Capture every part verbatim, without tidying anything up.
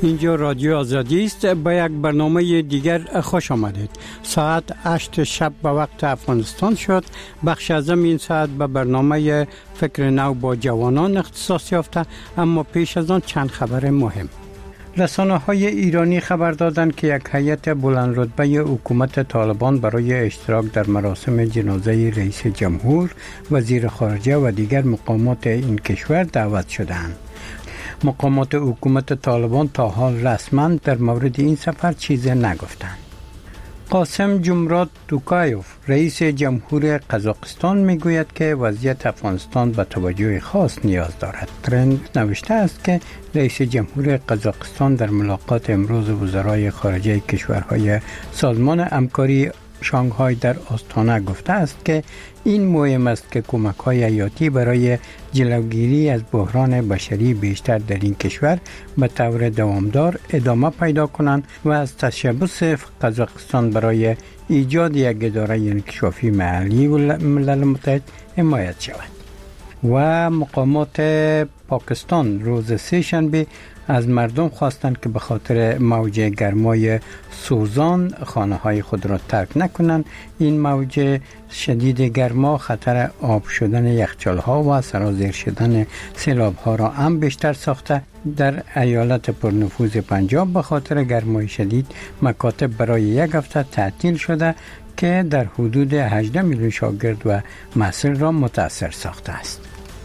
اینجا رادیو آزادی است. با یک برنامه دیگر خوش آمدید. ساعت هشت شب به وقت افغانستان شد. بخش از این ساعت به برنامه فکر نو با جوانان اختصاص یافته، اما پیش از آن چند خبر مهم. رسانه های ایرانی خبر دادند که یک هیئت بلند رتبه حکومت طالبان برای اشتراک در مراسم جنازه رئیس جمهور، وزیر خارجه و دیگر مقامات این کشور دعوت شدند. مقامات حکومت طالبان تا حال رسما در مورد این سفر چیزی نگفتند. قاسم جمرات توکایوف رئیس جمهور قزاقستان میگوید که وضعیت افغانستان به توجه خاص نیاز دارد. ترند نوشته است که رئیس جمهور قزاقستان در ملاقات امروز وزرای خارجه کشورهای سازمان همکاری شانگهای در آستانه گفته است که این مهم است که کمک‌های حیاتی برای جلوگیری از بحران بشری بیشتر در این کشور به طور دوامدار ادامه پیدا کنند و از تشبث قزاقستان برای ایجاد یک اداره انکشافی محلی ملل متحد حمایت شود. و مقامات پاکستان روز سه شنبه از مردم خواستند که به خاطر موج گرمای سوزان خانه های خود را ترک نکنند. این موج شدید گرما خطر آب شدن یخچال ها و سرازیر شدن سیلاب ها را هم بیشتر ساخته. در ایالت پرنفوذ پنجاب به خاطر گرمای شدید مکاتب برای یک هفته تعطیل شده که در حدود هجده میلیون شاگرد و محصل را متاثر ساخته است.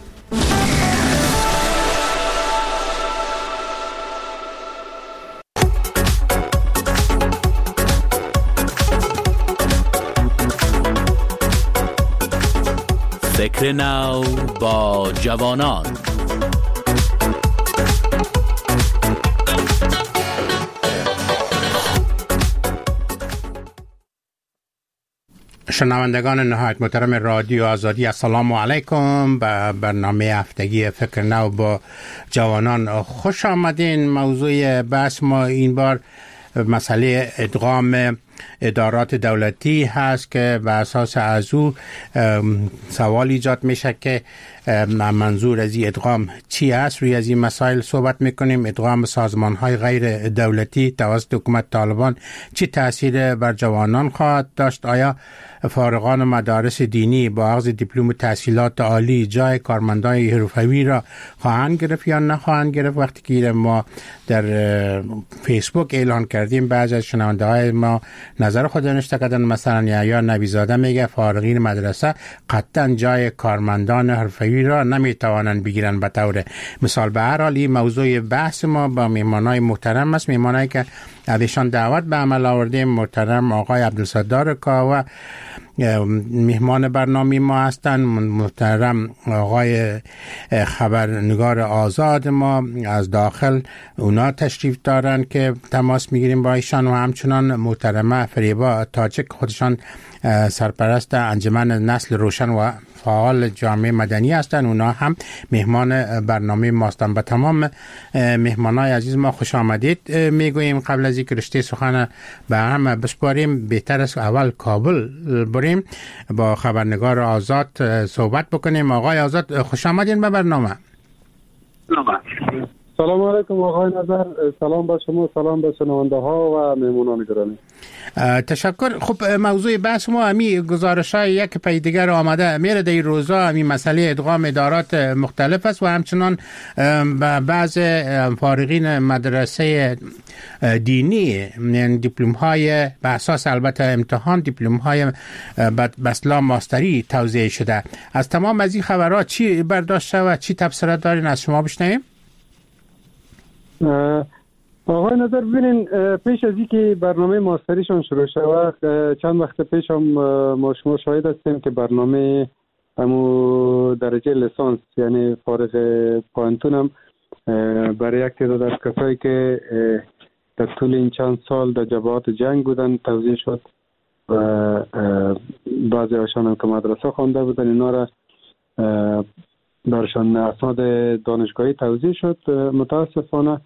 فکر نو با جوانان. شنوندگان نهایت محترم رادیو آزادی، السلام علیکم. به برنامه هفتگی فکر نو با جوانان خوش آمدین. موضوع بحث ما این بار مسئله ادغام ادارات دولتی هست که به اساس از او سوال ایجاد میشه که منظور از این ادغام چی است. روی از این مسائل صحبت میکنیم. ادغام سازمان های غیر دولتی توسط حکومت طالبان چی تاثیر بر جوانان خواهد داشت؟ آیا فارغان مدارس دینی با اخذ دیپلم تحصیلات عالی جای کارمندان حرفه‌ای را خواهند گرفت یا نخواهند گرفت؟ وقتی که ما در فیسبوک اعلان کردیم، بعضی از شنونده های ما نظر خود نوشته کردن. مثلا یا نبیزاده میگه فارغین مدرسه قطعا جای کارمندان حرفه‌ای را نمیتوانند بگیرن به طور مثال. به هر حال این موضوع بحث ما با میهمانای محترم است، میهمانایی که ازشان دعوت به عمل آوردیم. محترم آقای عبدالستار کاوه میهمان برنامه ما هستند. محترم آقای خبرنگار آزاد ما از داخل اونا تشریف دارن که تماس میگیریم با ایشان، و همچنان محترمه فریبا تاجک خودشان سرپرست انجمن نسل روشن و فعال جامعه مدنی هستند. اونا هم مهمان برنامه ما هستند. به تمام مهمانای عزیز ما خوش آمدید میگوییم. قبل از اینکه رشته سخن به هم بسپاریم، بهتر است اول کابل بریم با خبرنگار آزاد صحبت بکنیم. آقای آزاد خوش آمدین به برنامه. سلام علیکم آقای نظر، سلام به شما، سلام به شنونده ها و مهمانان گرامی. تشکر. خب موضوع بحث ما همی گزارش های یک پی دیگر آمده میره در این روزا. همی مسئله ادغام ادارات مختلف است و همچنان بعض فارغین مدرسه دینی دیپلم های به اساس البته امتحان دیپلم های بسلا ماستری توزیع شده. از تمام از این خبرات چی برداشت و چی تبصره دارین از شما بشنویم؟ آقای نظر ببینین، پیش از اینکه برنامه ماستریشون شروع شود چند وقت پیش هم ما شما شاهد هستیم که برنامه همو درجه لیسانس یعنی فارغ پوانتون هم برای یک تعداد از کسایی که در طول این چند سال در جبهات جنگ بودن توزیع شد و بعضی هاشان هم که مدرسه خوانده بودن، اینا را برشان اسناد دانشگاهی توزیع شد. متاسفانه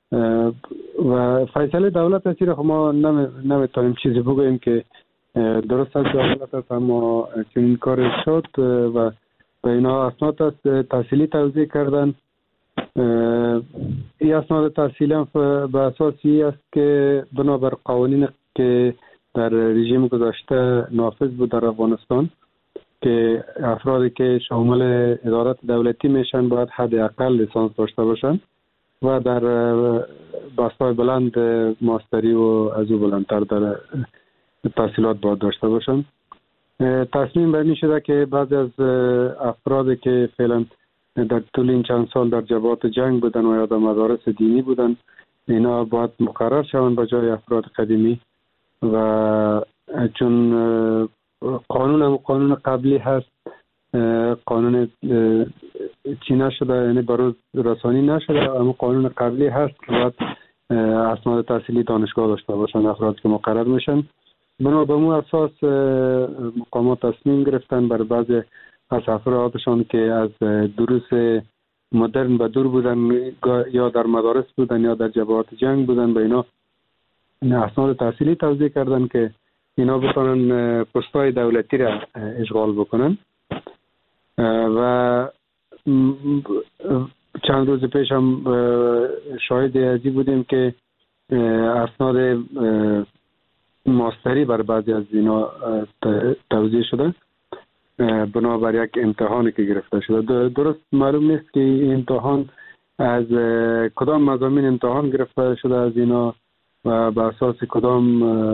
و فیصله دولت است، را ما نمیتونیم چیزی بگوییم که درست است دولت است، اما چنین کار شد و به اینا اسناد تحصیلی توزیع کردن این اسناد تحصیلی هم به اساسی است که بنابر قوانین که در رژیم گذشته نافذ بود در افغانستان که افرادی که شامل ادارات دولتی میشن باید حداقل لیسانس داشته باشن و در بستای بلند ماستری و از او بلندتر در تحصیلات باید داشته باشن. تصمیم بر این شده که بعضی از افرادی که فعلا در طول این چند سال در جبهات جنگ بودن و یا در مدارس دینی بودن اینا باید مقرر شوند به جای افراد قدیمی و چون قانون هم قانون قبلی هست، قانون چی نشده یعنی بروز رسانی نشده، اما قانون قبلی هست که باید اسناد تحصیلی دانشگاه داشته باشن افراد که مقرر میشن. بنا به مو اساس مقامات تصمیم گرفتن بر بعضی از افرادشان که از دروس مدرن به دور بودن یا در مدارس بودن یا در جبهات جنگ بودن به اینا اسناد تحصیلی توزیع کردن که اینا بتونن پست‌های دولتی را اشغال بکنن. و چند روز پیش هم شاهد ازی بودیم که اسناد ماستری بر بعضی از اینا توزیع شده بنابر یک امتحانی که گرفته شده. درست معلوم نیست که این امتحان از کدام مضامین امتحان گرفته شده از اینا و به اساس کدام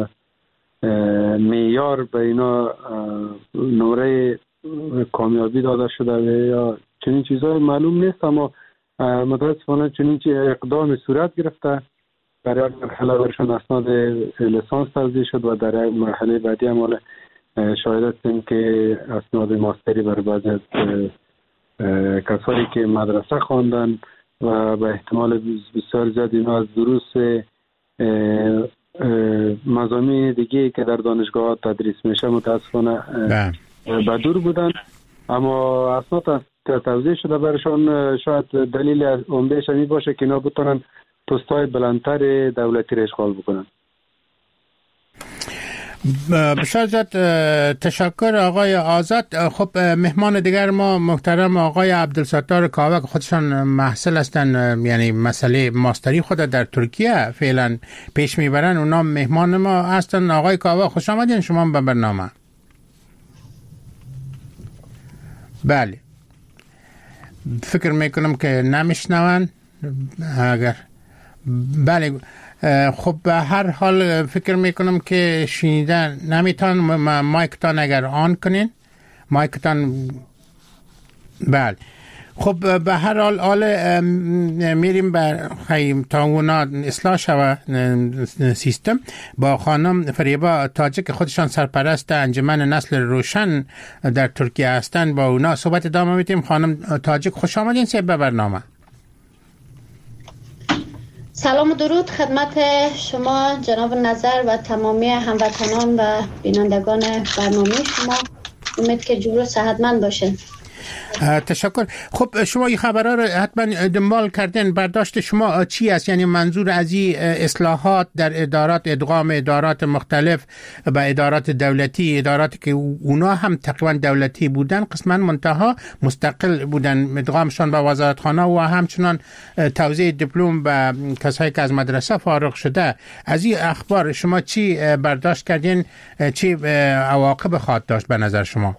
معیار به اینا نمره کامیابی داده شده یا چنین چیزهای معلوم نیست، اما متاسفانه چنین اقدام صورت گرفته. در یک مرحله برشان اسناد لیسانس توزیع شد و در یک مرحله بعدی هم شاهد هستیم که اسناد ماستری بر بعضی از کسانی که مدرسه خواندن و به احتمال بسیار زیاد اینا از دروس مضامین دیگه که در دانشگاه تدریس میشه متاسفانه به دور بودن، اما اسناد توزیع شده برشان. شاید دلیل عمده‌اش این باشه که اینا بتونن پست‌های بلندتر دولتی را اشغال بکنن. بسیار زیاد تشکر آقای آزاد. خب مهمان دیگر ما محترم آقای عبدالستار کاوه که خودشان محصل هستن، یعنی مسئله ماستری خود در ترکیه فعلا پیش میبرن، اونا مهمان ما هستن. آقای کاوه خوش آمدین شما به برنامه. بله فکر میکنم که نمیشنون. اگر بله خب به هر حال فکر میکنم که شنیدن نمیتون. مایکتان اگر آن کنین مایکتان. بله خب به هر حال حال میریم بر خیلی تا اونا اصلاح شوه سیستم با خانم فریبا تاجک خودشان سرپرست انجمن نسل روشن در ترکیه هستند. با اونا صحبت ادامه میدیم. خانم تاجک خوش آمدین سه به برنامه. سلام و درود خدمت شما جناب نظر و تمامی هموطنان و بینندگان برنامه شما. امید که جور و صحتمند باشین. تشکر. خب شما این خبرها رو حتما دنبال کردین. برداشت شما چی است؟ یعنی منظور از این اصلاحات در ادارات، ادغام ادارات مختلف به ادارات دولتی، اداراتی که اونا هم تقریبا دولتی بودن قسما منتها مستقل بودن، ادغامشان به وزارتخانه و همچنان توزیع دیپلم به کسایی که از مدرسه فارغ شده. از این اخبار شما چی برداشت کردین؟ چی عواقب خواهد داشت به نظر شما؟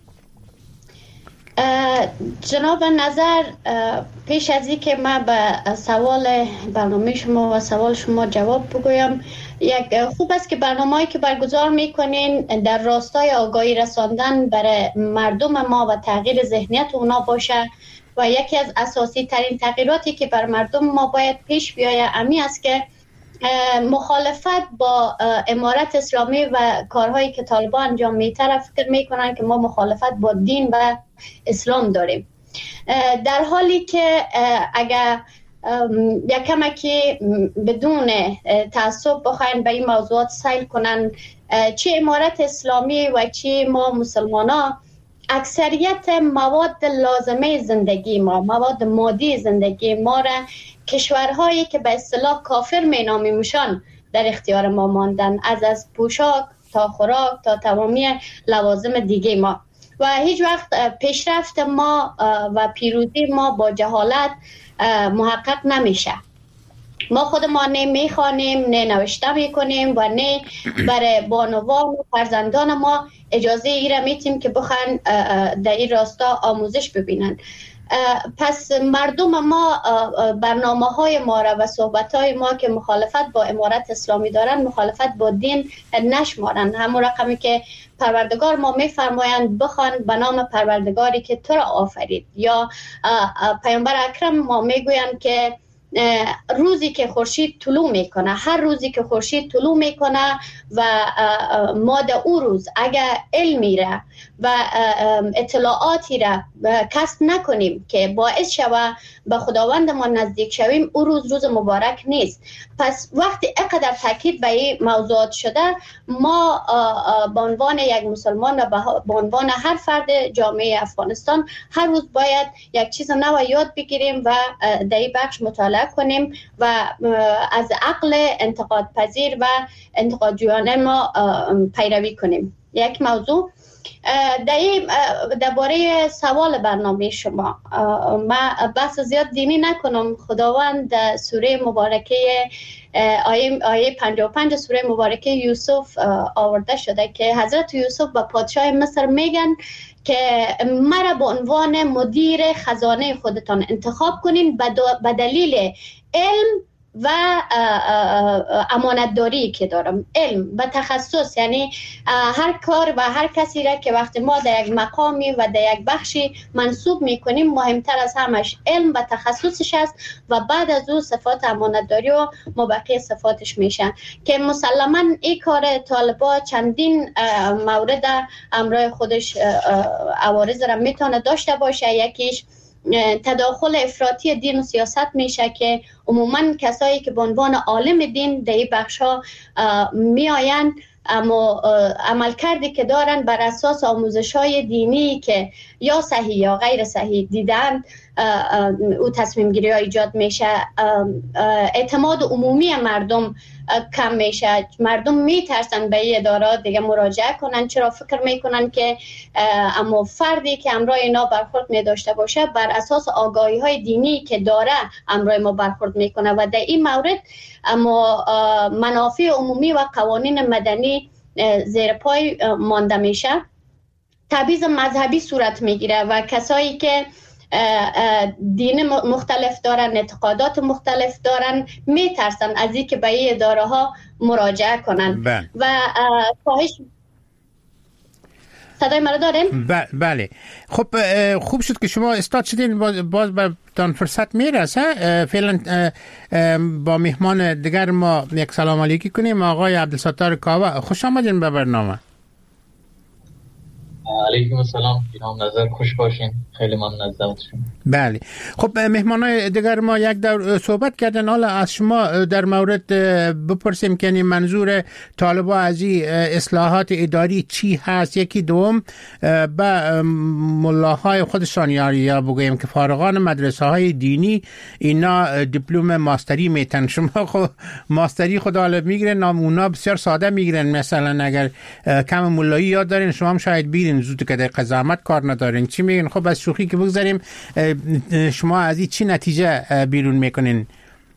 جناب نظر، پیش از این که من به سوال برنامه شما و سوال شما جواب بگویم، یک خوب است که برنامه‌ای که برگزار میکنین در راستای آگاهی رساندن برای مردم ما و تغییر ذهنیت اونا باشه و یکی از اساسی ترین تغییراتی که بر مردم ما باید پیش بیاید امی است که مخالفت با امارت اسلامی و کارهایی که طالبان انجام میتره فکر میکنن که ما مخالفت با دین و اسلام داریم، در حالی که اگر یک کمکی بدون تعصب بخواین به این موضوعات سیل کنن، چه امارت اسلامی و چه ما مسلمان ها اکثریت مواد لازمه زندگی ما، مواد مادی زندگی ما را کشورهایی که به اصطلاح کافر می نامیمشان در اختیار ما ماندن، از از پوشاک تا خوراک تا تمامی لوازم دیگه ما. و هیچ وقت پیشرفت ما و پیروزی ما با جهالت محقق نمیشه. ما خود ما نه میخوانیم، نه نوشته میکنیم و نه برای بانوان و فرزندان ما اجازه ای را میتیم که بخوان در این راستا آموزش ببینن. پس مردم ما برنامه های ما را و صحبت های ما که مخالفت با امارت اسلامی دارن مخالفت با دین نشمارن. همون رقمی که پروردگار ما میفرمایند بخوان به نام پروردگاری که تو را آفرید، یا پیامبر اکرم ما میگویند که روزی که خورشید طلوع میکنه، هر روزی که خورشید طلوع میکنه و ما در او روز اگر علمی را و اطلاعاتی را کسب نکنیم که باعث شوه به خداوند ما نزدیک شویم، او روز روز مبارک نیست. پس وقتی اینقدر تاکید به این موضوعات شده، ما به عنوان یک مسلمان و به عنوان هر فرد جامعه افغانستان هر روز باید یک چیز نو یاد بگیریم و در این بخش مطالعه کنیم و از عقل انتقاد پذیر و انتقادجویانه ما پیروی کنیم. یک موضوع درباره سوال برنامه شما، من بحث زیاد دینی نکنم. خداوند سوره مبارکه آیه آیه پنجاه و پنج سوره مبارکه یوسف آورده شده که حضرت یوسف به پادشاه مصر میگن که مرا به عنوان مدیر خزانه خودتان انتخاب کنین به دلیل علم و امانتداری که دارم. علم و تخصص، یعنی هر کار و هر کسی را که وقتی ما در یک مقامی و در یک بخشی منصوب میکنیم، مهمتر از همش علم و تخصصش است و بعد از او صفات امانتداری و مبقی صفاتش میشن که مسلما این کار طالبا چندین مورد امرای خودش عوارض را میتونه داشته باشه. یکیش تداخل افراطی دین و سیاست میشه که عموما کسایی که به عنوان عالم دین در این بخش ها می آیند، اما عملکردی که دارن بر اساس آموزش های دینی که یا صحیح یا غیر صحیح دیدن، او تصمیم گیری ها ایجاد میشه. اعتماد عمومی مردم کم میشه، مردم میترسن به این ادارات دیگه مراجعه کنن، چرا فکر میکنن که اما فردی که امرای اینا برخورد میداشته باشه بر اساس آگاهی های دینی که داره امرای ما برخورد میکنه و در این مورد اما منافع عمومی و قوانین مدنی زیر پای مانده میشه. تبعیض مذهبی صورت میگیره و کسایی که دین مختلف دارن، اعتقادات مختلف دارن، میترسن از این که به این اداره ها مراجعه کنن. بله. و خواهش صدای مرا دارین؟ بله. خب خوب شد که شما استاد شدین، باز, باز بهتان فرصت میرسه. فعلا با مهمان دیگر ما یک سلام علیکی کنیم. آقای عبدالستار کاوه، خوش آمدین به برنامه. علیکم السلام جناب نظر، خوش باشین. خیلی ممنون از دعوتشون. بله. خب مهمانای دیگر ما یک دور صحبت کردن، حالا از شما در مورد بپرسیم که منظور طالبا از این اصلاحات اداری چی هست. یکی دوم به ملاهای خودشان یا بگویم که فارغان مدرسه های دینی اینا دیپلم ماستری میتن. شما خب ماستری خود حالا میگیرن، اونا بسیار ساده میگیرن. مثلا اگر کم ملایی یاد دارین شما هم شاید بیرین زود که در قضاوت کار ندارین. چی میگن؟ خب از شوخی که بگذاریم، شما از این چی نتیجه بیرون میکنین؟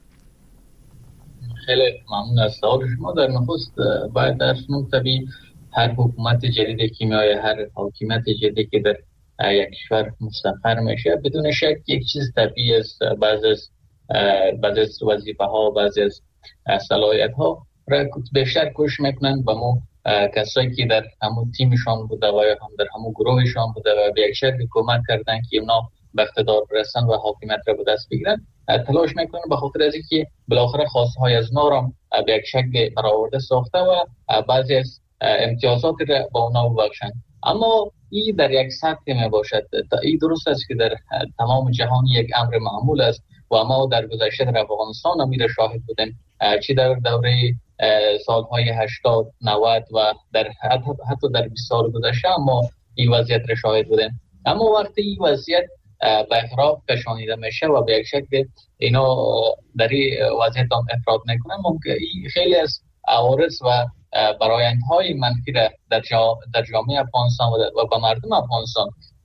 خیلی ممنون از سوال شما. در نخست باید در طبیعی هر حکومت جدید که میای، هر حاکمیت جدیدی که در یک کشور مستقر میشه، بدون شک یک چیز طبیعی است. بعضی از بعضی از وظیفه ها، بعضی از صلاحیت ها را بیشتر کوشش میکنن با ما کسایی که در همون تیمشان بوده و یا هم در همون گروهشان بوده و به یک شکل کمک کردن که اونا به اقتدار برسن و حاکمیت را به دست بگیرن، تلاش میکنن به خاطر از اینکه بالاخره خواسته های از نارم به یک شکل برآورده ساخته و بعضی از امتیازات را با اونا ببخشن. اما این در یک سطح می باشد. این درست است که در تمام جهان یک امر معمول است و ما در گذشته در افغانستان هم شاهد بودیم، چی در دوره سالهای هشتاد نود و در حتی, حتی در بیست سال گذشته ما این وضعیت را شاهد بودیم. اما وقتی این وضعیت به اخراب کشانیده میشه و به یک شکل اینا در این وضعیت هم افراد میکنن، ممکن خیلی از عوارض و برآیندهای منفی را در, جا در جامعه افغانستان و به مردم افغانستان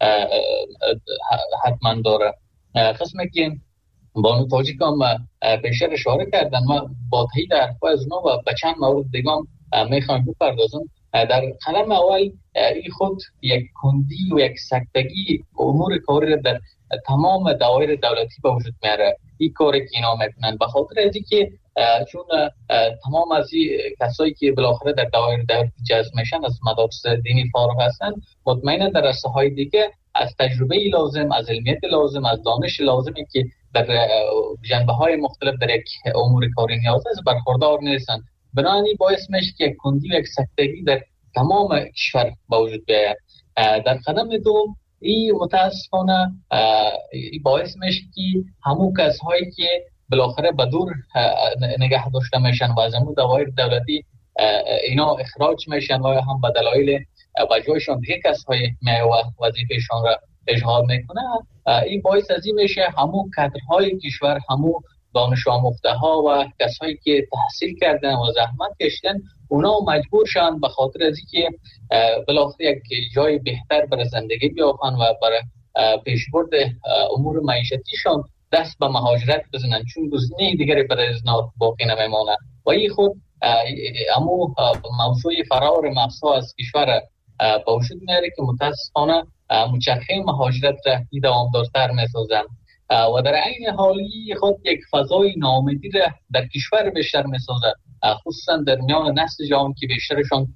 حتما داره. قسمی که بانو تاجیک هم پیشتر اشاره کردن، ما با تایید حرفای از اونا و به چند مورد دیگه هم میخوایم بپردازم. در قدم اول این خود یک کندی و یک سکتگی امور کاری را در تمام دوایر دولتی به وجود میاره. این کاری که اینا میکنن به خاطر از اینکه چون تمام از این کسایی که بالاخره در دوایر دولتی جذب میشن از مدارس دینی فارغ هستن، مطمئنا در رشته های دیگه از تجربه لازم، از علمیت لازم، از دانش لازمی که در جنبه های مختلف در یک امور کاری نیاز است برخوردار نیستن. بنابراین باعث میشه که یک کندی و یک سکتگی در تمام کشور با وجود بیاید. در قدم دوم این متاسفانه باعث میشه که همون کسایی که بالاخره به دور نگه داشته میشن و از همون دوایر دولتی اینا اخراج میشن و هم به دلایل و جایشان دیگه کسای میای و وظیفهشان را اجحال میکنه، این باعث از این میشه همون کادرهای کشور، همون دانش آموخته ها و کسایی که تحصیل کردن و زحمت کشیدن اونا مجبور شدن به خاطر از اینکه بالاخره یک جای بهتر برای زندگی بیافن و برای پیشبرد امور معیشتیشان دست به مهاجرت بزنن، چون گزینه دیگری برای از باقی نمیمونه. و این خود امو موضوع فرار مفسا از کشور با وجود میاره که متاسفانه مچرخه مهاجرت را دوامدارتر میسازن و در عین حالی خود یک فضای ناامیدی را در کشور بیشتر میسازه، خصوصا در میان نسل جوان که بیشترشان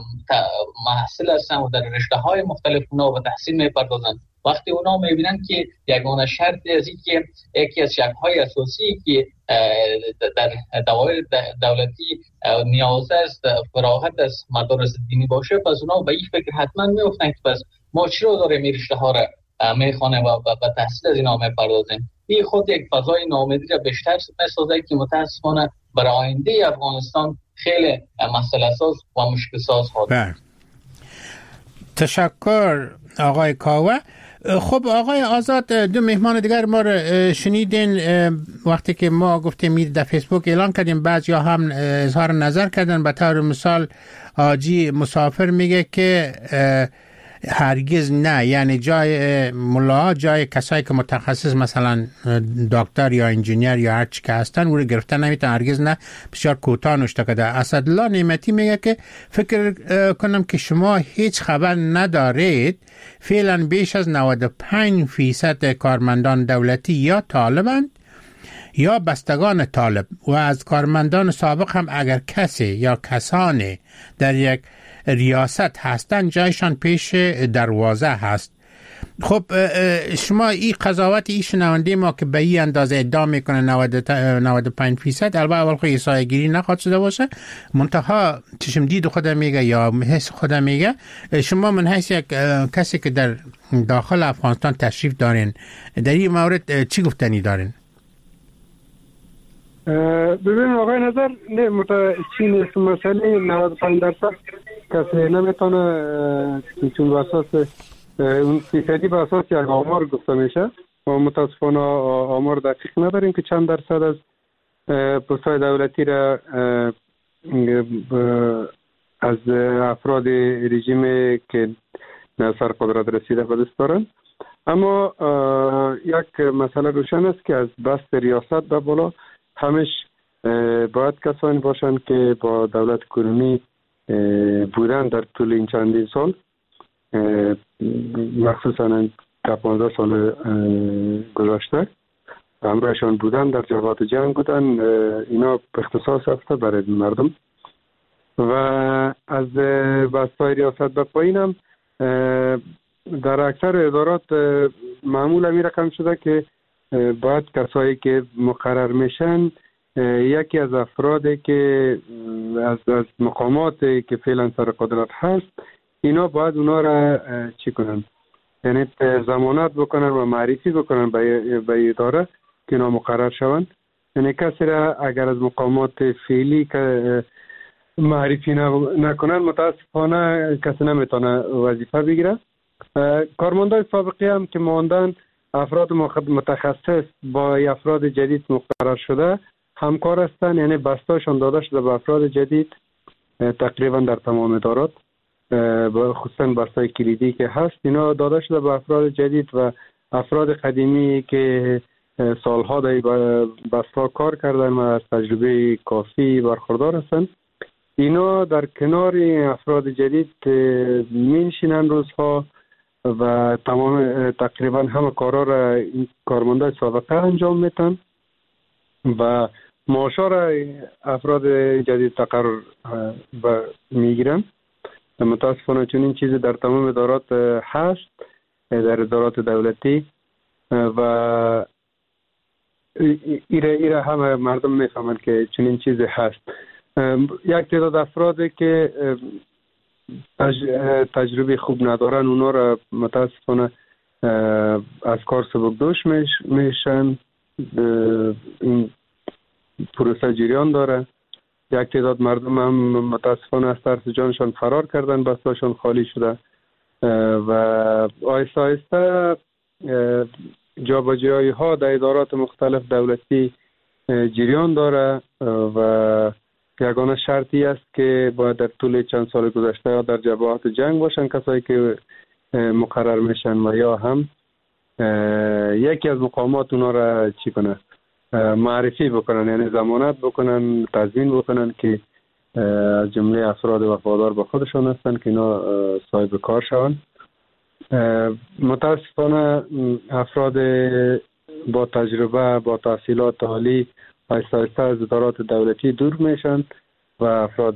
محصل هستن و در رشته های مختلف اونا به تحصیل میپردازن. وقتی اونا میبینن که یگانه شرط از این که یکی از شرط‌های اساسی که در دوایر دولتی نیاز است فراغت از مدارس دینی باشه، پس اونا به این فکر حتما میافتن که پس ما چرا داریم این رشته ها را میخوانه و به تحصیل از اینا میپردازیم. این خود یک فضای ناامیدی را بیشتر میسازه که متاسفانه برای آینده افغانستان خیلی مسئله ساز و مشکل ساز خواهد. تشکر آقای کاوه. خب آقای آزاد، دو مهمان دیگر ما رو شنیدین وقتی که ما گفتیم میره در فیسبوک اعلان کردیم، بعضی ها هم اظهار نظر کردن. به طور مثال آجی مسافر میگه که هرگز نه، یعنی جای ملا، جای کسایی که متخصص مثلا دکتر یا انجینیر یا هر چی که هستن او رو گرفتن نمیتونه، هرگز نه، بسیار کوتاه نوشته کرده. اسدالله نعمتی میگه که فکر کنم که شما هیچ خبر ندارید فعلا بیش از نود و پنج فیصد کارمندان دولتی یا طالبند یا بستگان طالب و از کارمندان سابق هم اگر کسی یا کسانی در یک ریاست هستن جایشان پیش دروازه هست. خب شما این قضاوت این شنونده ما که به این اندازه ادعا میکنه نود و پنج فیصد، البته اول خود ایسای گیری نخواد شده باشه، منتها چشم دید خودم میگه یا حس خودم میگه، شما من حیث یک کسی که در داخل افغانستان تشریف دارین در این مورد چی گفتنی دارین؟ ببین آقای نظر، نه متاسفانه مسئله نود و پنج درصد کسی نمیتونه، چون اساس اون فیصدی به اساس یک آمار گفته میشه و متاسفانه آمار دقیق نداریم که چند درصد از پست‌های دولتی را از افراد رژیم که سر قدرت رسیده به دست دارن. اما یک مسئله روشن است که از بست ریاست به بالا همش باید کسانی باشند که با دولت کنونی بودن در طول این چندین سال، مخصوصا در پانزده سال گذشته همراهشان بودن، در جبهات جنگ بودن، اینا اختصاص هسته برای مردم و از بستای ریاست به پایین هم در اکثر ادارات معمول امی رقم شده که باید کسایی که مقرر میشن یکی از افرادی که از, از مقاماتی که فعلا سر قدرت هست، اینا باید اونا را چی کنن، یعنی ضمانت بکنن و معرفی بکنن به اداره که اینا مقرر شون. یعنی کسی را اگر از مقامات فعلی که معرفی نکنن متاسفانه کسی نمیتونه وظیفه بگیره. کارمندان سابقی هم که ماندن افراد متخصص با افراد جدید مقرر شده همکار هستن، یعنی بستاشون داده شده به افراد جدید تقریبا در تمام ادارات خصوصا بستای کلیدی که هست اینا داده شده به افراد جدید و افراد قدیمی که سالها در بستا کار کردن و از تجربه کافی برخوردار هستند. اینا در کنار افراد جدید می‌نشینن روزها و تمام تقریبا همه کارا را این کارمندای سابقه انجام میدن و معاشا را افراد جدید تقرر میگیرن. متاسفانه چون این چیز در تمام ادارات هست، در ادارات دولتی و ایره ایره همه مردم میفهمن که چون این چیز هست. یک تعداد افرادی که تجربه خوب ندارن اونا را متاسفانه از کار سبکدوش میشن. این پروسه جریان داره. یک تعداد مردم هم متاسفانه از ترس جانشان فرار کردن، بستاشان خالی شده و آهسته آهسته جابجایی ها در ادارات مختلف دولتی جریان داره و یگانه شرطی است که باید در طول چند سال گذشته یا در جبهات جنگ باشن کسایی که مقرر میشن و یا هم یکی از مقامات اونا را چی کنه معرفی بکنن، یعنی ضمانت بکنن، تضمین بکنن که از جمله افراد وفادار به خودشان هستن که اینا صاحب کار شون. متاسفانه افراد با تجربه با تحصیلات عالی آهسته آهسته از ادارات دولتی دور میشن و افراد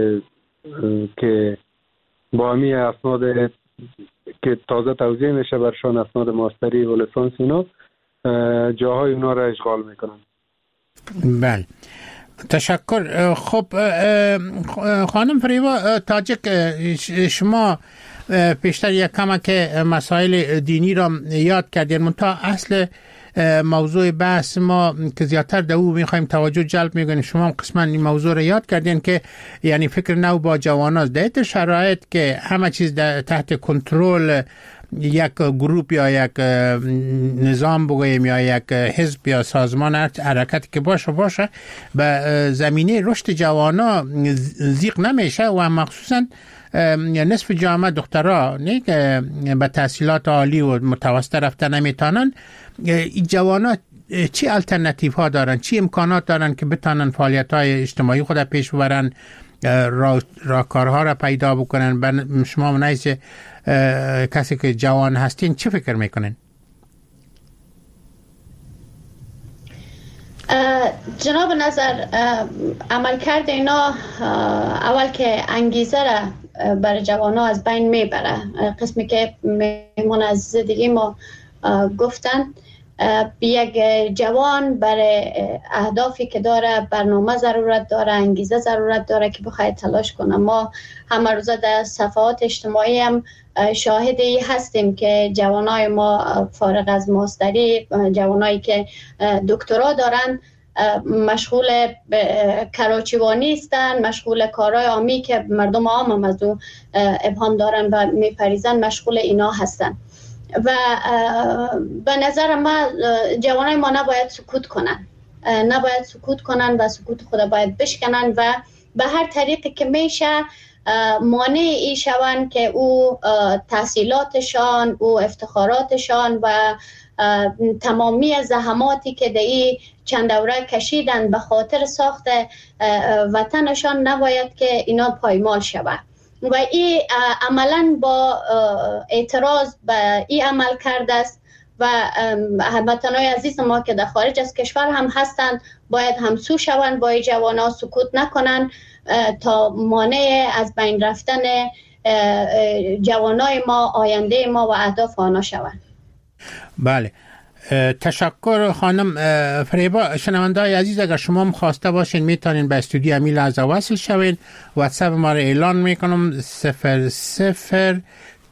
که با همی اسناد که تازه توزیع میشه برشان اسناد ماستری و لیسانس اینا جاهای اونا را اشغال میکنن. بله تشکر. خب خانم فریبا تاجک، شما پیشتر یک کم که مسائل دینی را یاد کردین، منتها اصل موضوع بحث ما که زیادتر در او میخوایم توجه جلب میکنیم، شما هم قسما این موضوع را یاد کردین که یعنی فکر نو با جوانان در شرایط که همه چیز تحت کنترل یک گروپ یا یک نظام بگوییم یا یک حزب یا سازمان حرکت که باشه باشه به زمینه رشد جوانا زیق نمیشه و مخصوصا نصف جامعه دخترها نه که به تحصیلات عالی و متوسط رفتن نمیتونن. این جوانا چی الټرناتیو ها دارن، چی امکانات دارن که بتونن فعالیت های اجتماعی خود پیش ببرن، را راهکارها را پیدا بکنن؟ شما منایز کسی که جوان هستین چی فکر میکنین؟ جناب نظر عمل کرده اینا اول که انگیزه را برای جوانا از بین میبره. قسمی که میمون از دیگه ما گفتن یک جوان برای اهدافی که داره برنامه ضرورت داره، انگیزه ضرورت داره که بخواد تلاش کنه. ما همه روزه در صفحات اجتماعی هم شاهدی هستیم که جوانای ما فارغ از ماستری، جوانایی که دکترا دارن مشغول کراچیوانی هستن، مشغول کارهای عامی که مردم عام هم از اون ابهام دارن و میپریزن، مشغول اینا هستن. و به نظر ما جوانای ما نباید سکوت کنن، نباید سکوت کنن و سکوت خود باید بشکنن و به هر طریقی که میشه مانع ای شون که او تحصیلاتشان، او افتخاراتشان و تمامی زحماتی که در این چند دوره کشیدن به خاطر ساخت وطنشان نباید که اینا پایمال شود. و این عملاً با اعتراض به این عمل کرده است و هموطنان عزیز ما که در خارج از کشور هم هستند باید همسو شوند با این جوانا، سکوت نکنن تا مانع از بین رفتن جوانای ما، آینده ما و اهداف آنها شوند. بله تشکر خانم فریبا. شنونده‌های عزیز اگر شما هم خواسته باشین میتونین به استودیو امی لحظه وصل شوین. واتساپ ما رو اعلان میکنم صفر صفر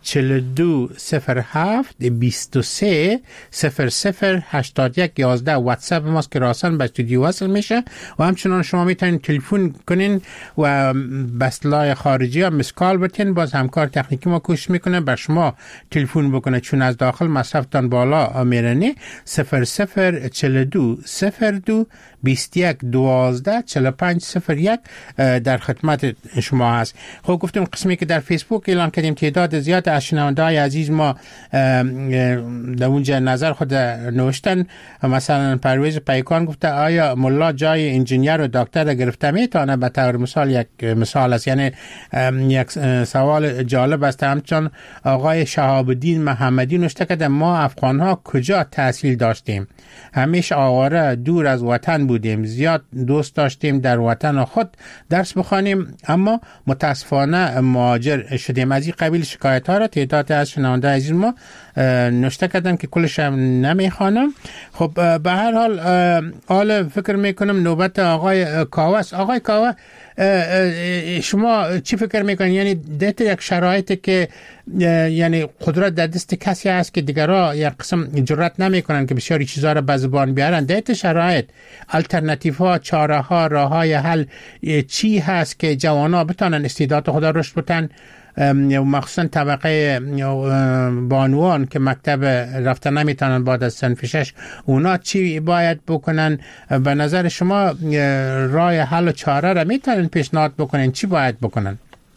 چهل و دو صفر هفت بیست و سه صفر صفر هشتاد و یک یازده واتساپ ماست که راسن به استودیو وصل میشه و همچنان شما میتونین تلفن کنین و بسلای خارجی ها مسکال بتین. باز همکار تکنیکی ما کوشش میکنه بر شما تلفن بکنه چون از داخل مصرفتان بالا میرنی. صفر صفر چهل و دو صفر دو بیست و یک دوازده چهل و پنج صفر یک در خدمت شما هست. خب گفتیم قسمی که در فیسبوک اعلان کردیم تعداد زیاد از شنونده‌های عزیز ما در اونجا نظر خود نوشتن. مثلا پرویز پیکان گفته آیا ملا جای انجینیر و دکتر گرفته میتونه؟ به طور مثال یک مثال است، یعنی یک سوال جالب است. همچون آقای شهاب الدین محمدی نوشته که ما افغان ها کجا تحصیل داشتیم؟ همیشه آواره دور از وطن بودیم، زیاد دوست داشتیم در وطن خود درس بخوانیم اما متاسفانه مهاجر شدیم. از این قبیل شکایت ها را تعداد از شنونده عزیز ما نوشته کردن که کلش هم نمیخوانم. خب به هر حال حال فکر میکنم نوبت آقای کاوه است. آقای کاوه شما چی فکر میکنید؟ یعنی دیت یک شرایطی که یعنی قدرت در دست کسی هست که دیگرها یک قسم جرأت نمیکنن که بسیاری چیزا را به زبان بیارن. دیت شرایط الटरनेटिव ها، چاره ها، راه های حل چی هست که جوانا بتونن استعداد خود رشد بدن، مخصوصا طبقه بانوان که مکتب رفته نمیتونن بعد از صنف شش، اونا چی باید بکنن؟ به نظر شما راه حل و چاره را میتونن پیشنهاد بکنن؟ چی باید بکنن؟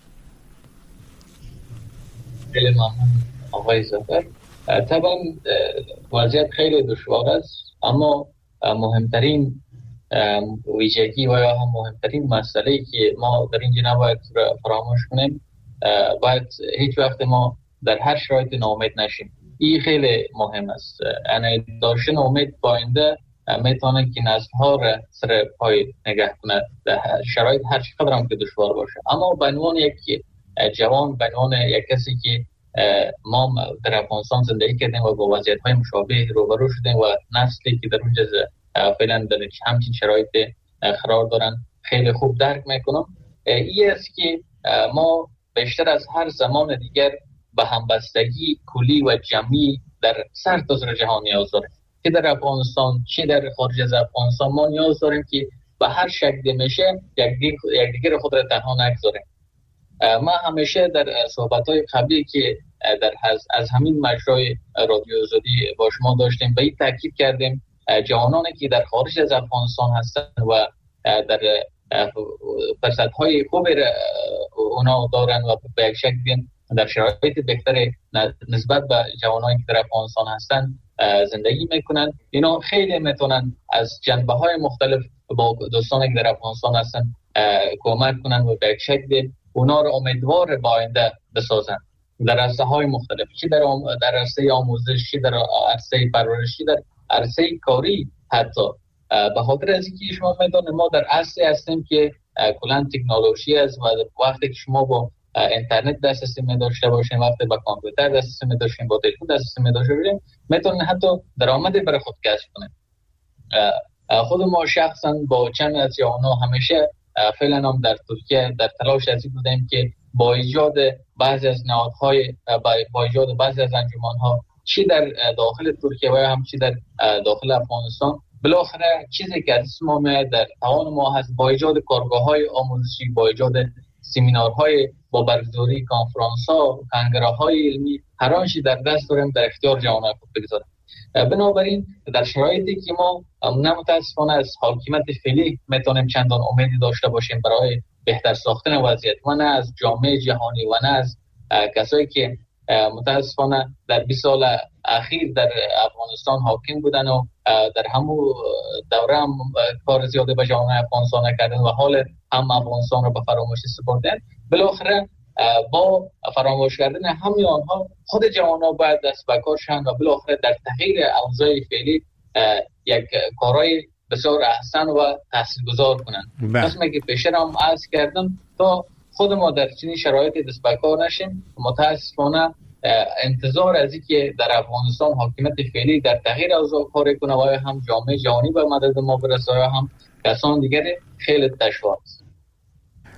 خیلی ممنون آقای ظفر. طبعا وضعیت خیلی دشوار است اما مهمترین ویژگی و یا هم مهمترین مسئله که ما در اینجا نباید فراموش کنیم، باید هیچ وقت ما در هر شرایط ناامید نشیم. این خیلی مهم است. یعنی داشتن امید با آینده میتونه که نسل‌ها را سر پای نگه کنه در شرایط هر چقدر هم که دشوار باشه. اما به عنوان یک جوان، به عنوان یک کسی که ما در افغانستان زندگی کردیم و با وضعیت‌های مشابه روبرو شدیم و نسلی که در اونجا فعلا در همچین شرایط قرار دارن خیلی خوب درک میکنم. این است که ما بیشتر از هر زمان دیگر به همبستگی کلی و جمعی در سرتاسر جهان نیاز داریم، که در افغانستان چه در خارج از افغانستان. ما نیاز داریم که به هر شکلی میشه یک دیگر خود را تنها نگذاریم. ما همیشه در صحبت‌های قبلی که در از همین مجرای رادیو آزادی با شما داشتیم به این تاکید کردیم جوانانی که در خارج از افغانستان هستند و در فرصت‌های خوبی اونا دارن و به یک شکل در شرایط بهتری نسبت به جوانانی که در افغانستان هستند زندگی میکنن، اینا خیلی میتونن از جنبه‌های مختلف با دوستانی که در افغانستان هستن کمک کنن و به یک شکل اونا رو امیدوار به آینده بسازن در عرصه‌های مختلف، چی در در عرصه آموزش، چی در عرصه پرورش، چی در عرصه کاری. حتی به خاطر از اینکه شما میدونید ما در عصری هستیم که کلا تکنولوژی است و وقتی که شما با اینترنت دسترسی می داشته باشین، وقتی با کامپیوتر دسترسی می داشتین، با تلفن دسترسی می داشته باشین، میتونید حتی درآمدی برای خود کسب کنید. خود ما شخصا با چند از جوان‌ها همیشه فعلا هم در ترکیه در تلاش ازی بودیم که با ایجاد بعضی از نهادهای با ایجاد بعضی از انجمن‌ها چی در داخل ترکیه و هم چی در داخل افغانستان بالاخره چیزی که از ما در توان ما هست با ایجاد کارگاه‌های آموزشی، با ایجاد سمینارهای، با برگزاری کنفرانس‌ها، کنگره‌های علمی، هر آنچه در دست داریم در اختیار جوانان خود بگذاریم. بنابراین در شرایطی که ما متاسفانه از حاکمیت فعلی میتونیم چندان امیدی داشته باشیم برای بهتر ساختن وضعیت و نه از جامعه جهانی و نه از کسایی که متاسفانه در بیست سال اخیر در افغانستان حاکم بودن و در همون دوره هم کار زیاده به جامعه افغانستان نکردن و حال هم افغانستان رو به فراموشی سپردن. بالاخره با فراموش کردن همه آنها خود جوانان باید دست به کار شوند و بالاخره در تغییر اوضاع فعلی یک کارهای بسیار احسن و تاثیرگذار کنند. قسمی که پیشتر هم عرض کردم تا خود ما در چنین شرایطی دست به کار نشیم. متاسفانه انتظار از اینکه در افغانستان حاکمیت فعلی در تغییر اوضاع کار کنه و هم جامعه جهانی به مدد ما برسه و هم کسان دیگری خیلی دشوار است.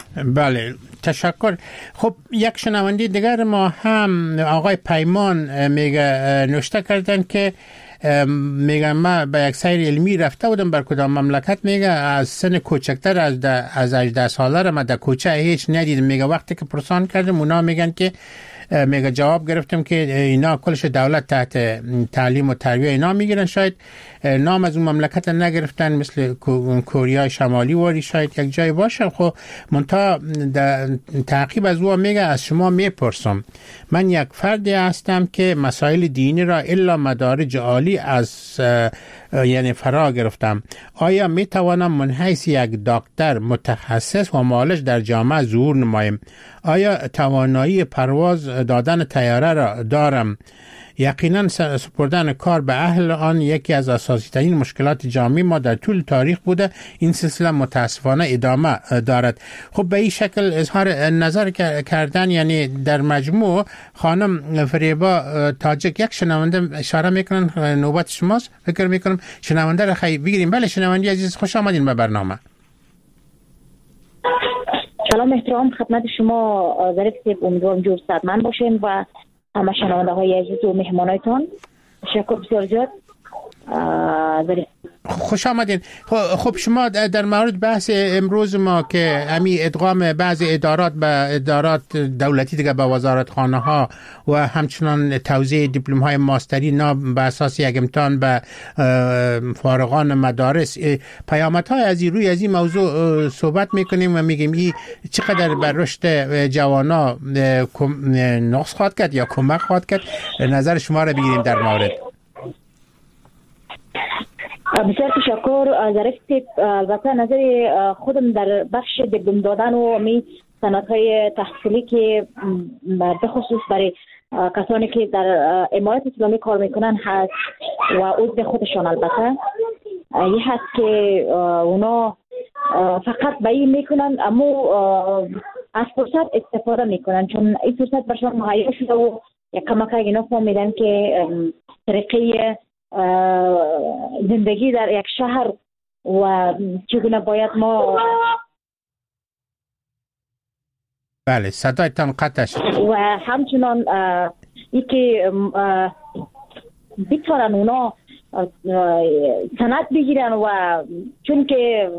بله تشکر. خب یک شنونده دیگر ما هم آقای پیمان میگه نوشته کردن که میگم من به یک سیر علمی رفته بودم بر کدام مملکت، میگه از سن کوچکتر از از هجده ساله را من در کوچه هیچ ندیدم. میگه وقتی که پرسان کردم اونا میگن که میگه جواب گرفتم که اینا کلش دولت تحت تعلیم و تربیه اینا میگیرن، شاید نام از اون مملکت نگرفتن مثل کره شمالی وری شاید یک جای باشه. خب منتها تعقیب از او میگه از شما میپرسم، من یک فردی هستم که مسائل دینی را الا مدارج عالی از یعنی فرا گرفتم، آیا میتوانم من حیث یک دکتر متخصص و معالج در جامعه ظهور نمایم؟ آیا توانایی پرواز دادن طیاره را دارم؟ یقینا سپردن کار به اهل آن یکی از اساسی ترین مشکلات جامعه ما در طول تاریخ بوده. این سلسله متاسفانه ادامه دارد. خب به این شکل اظهار نظر کردن، یعنی در مجموع خانم فریبا تاجک یک شنونده اشاره میکنن نوبت شماست، فکر میکنم شنونده را خیلی بگیریم. بله شنونده عزیز خوش آمدین به برنامه. سلام احترام خدمت شما ظریف صاحب، امیدوارم جور صحتمند باشین و همه شنونده های عزیز و مهمانایتان. تشکر بسیار زیاد. خوش آمدین. خب شما در مورد بحث امروز ما که امی ادغام بعضی ادارات به ادارات دولتی دیگه به وزارت خانه ها و همچنان توزیع دیپلم های ماستری نه به اساس یک امتحان به فارغان مدارس، پیامدهای از این روی از این موضوع صحبت میکنیم و میگیم این چقدر بر رشد جوانا نقص خواهد کرد یا کمک خواهد کرد. نظر شما را بگیریم در مورد. بسیار تشکر ظریف صاحب. البته نظر خودم در بخش دیپلم دادن و می سندهای تحصیلی که به خصوص برای کسانی که در امارات اسلامی کار میکنن هست و عضو خودشان، البته یه هست که اونا فقط به این میکنن اما از فرصت استفاده میکنن، چون این فرصت برشان مهیا شده و یک کمک اینا فهمیدن که طریقه زندگی در یک شهر و چگونه باید ما بله صدایتان قطع شد و همچنان ای که بیتوارن اونا سند بگیرن و چون که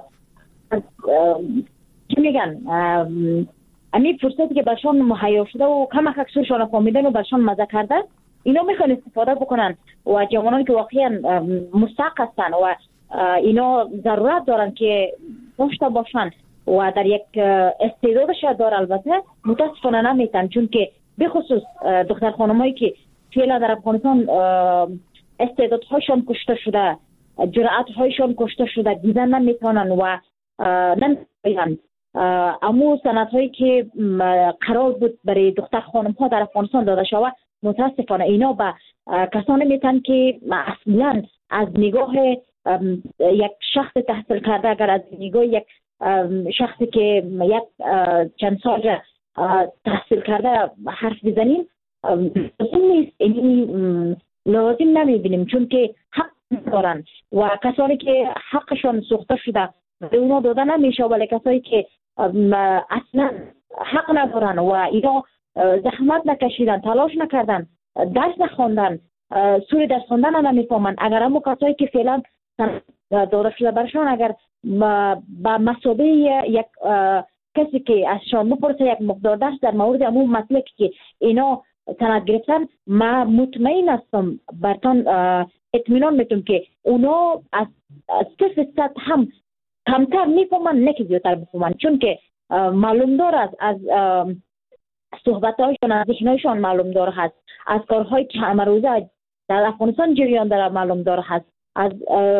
چی میگن امی فرصتی که برشان مهیا شده و کمک اکسوشان فهمیدن و برشان مزه کرده، اینا میخوان استفاده بکنن و جوانان که واقعا مستحق هستن و اینا ضرورت دارن که داشته باشن و در یک استعدادش دار، البته متاسفانه نمیتن، چون که به خصوص دختر خانمایی که فعلا در افغانستان استعدادهایشان کشته شده، جرأتهایشان کشته شده، دیدن نمیتونن و نمیتونن. اما سندهایی که قرار بود برای دختر خانم ها در افغانستان داده شود، متاسفانه اینا به کسانی میتن که اصلا از نگاه یک شخص تحصیل کرده، اگر از نگاه یک شخصی که یک چند سال تحصیل کرده حرف بزنیم لازم نیست، اینی لازم نمیبینیم، چون که حق دارن و کسانی که حقشان سوخته شده به اونا داده نمیشه، ولی کسانی که اصلا حق ندارن و اینا زحمت نکشیدن، تلاش نکردن، درس نخوندن، سوی درس خوندن هم نمیفهمن. اگر همون کسایی که فعلا داده شده برشان اگر با مسابقه یک کسی که از شما بپرسه یک مقدار درس در مورد همون مسئله که اینا سند گرفتن، ما مطمئن هستم برتان اطمینان میتونم که اونا از صفر صد هم کمتر میفهمن، نه که زیادتر بفهمن، چون که معلوم دار از از صحبت‌هایشان، از ذهن‌هایشان معلوم دار هست، از کارهایی که همه روزه در افغانستان جریان داره معلوم دار هست، از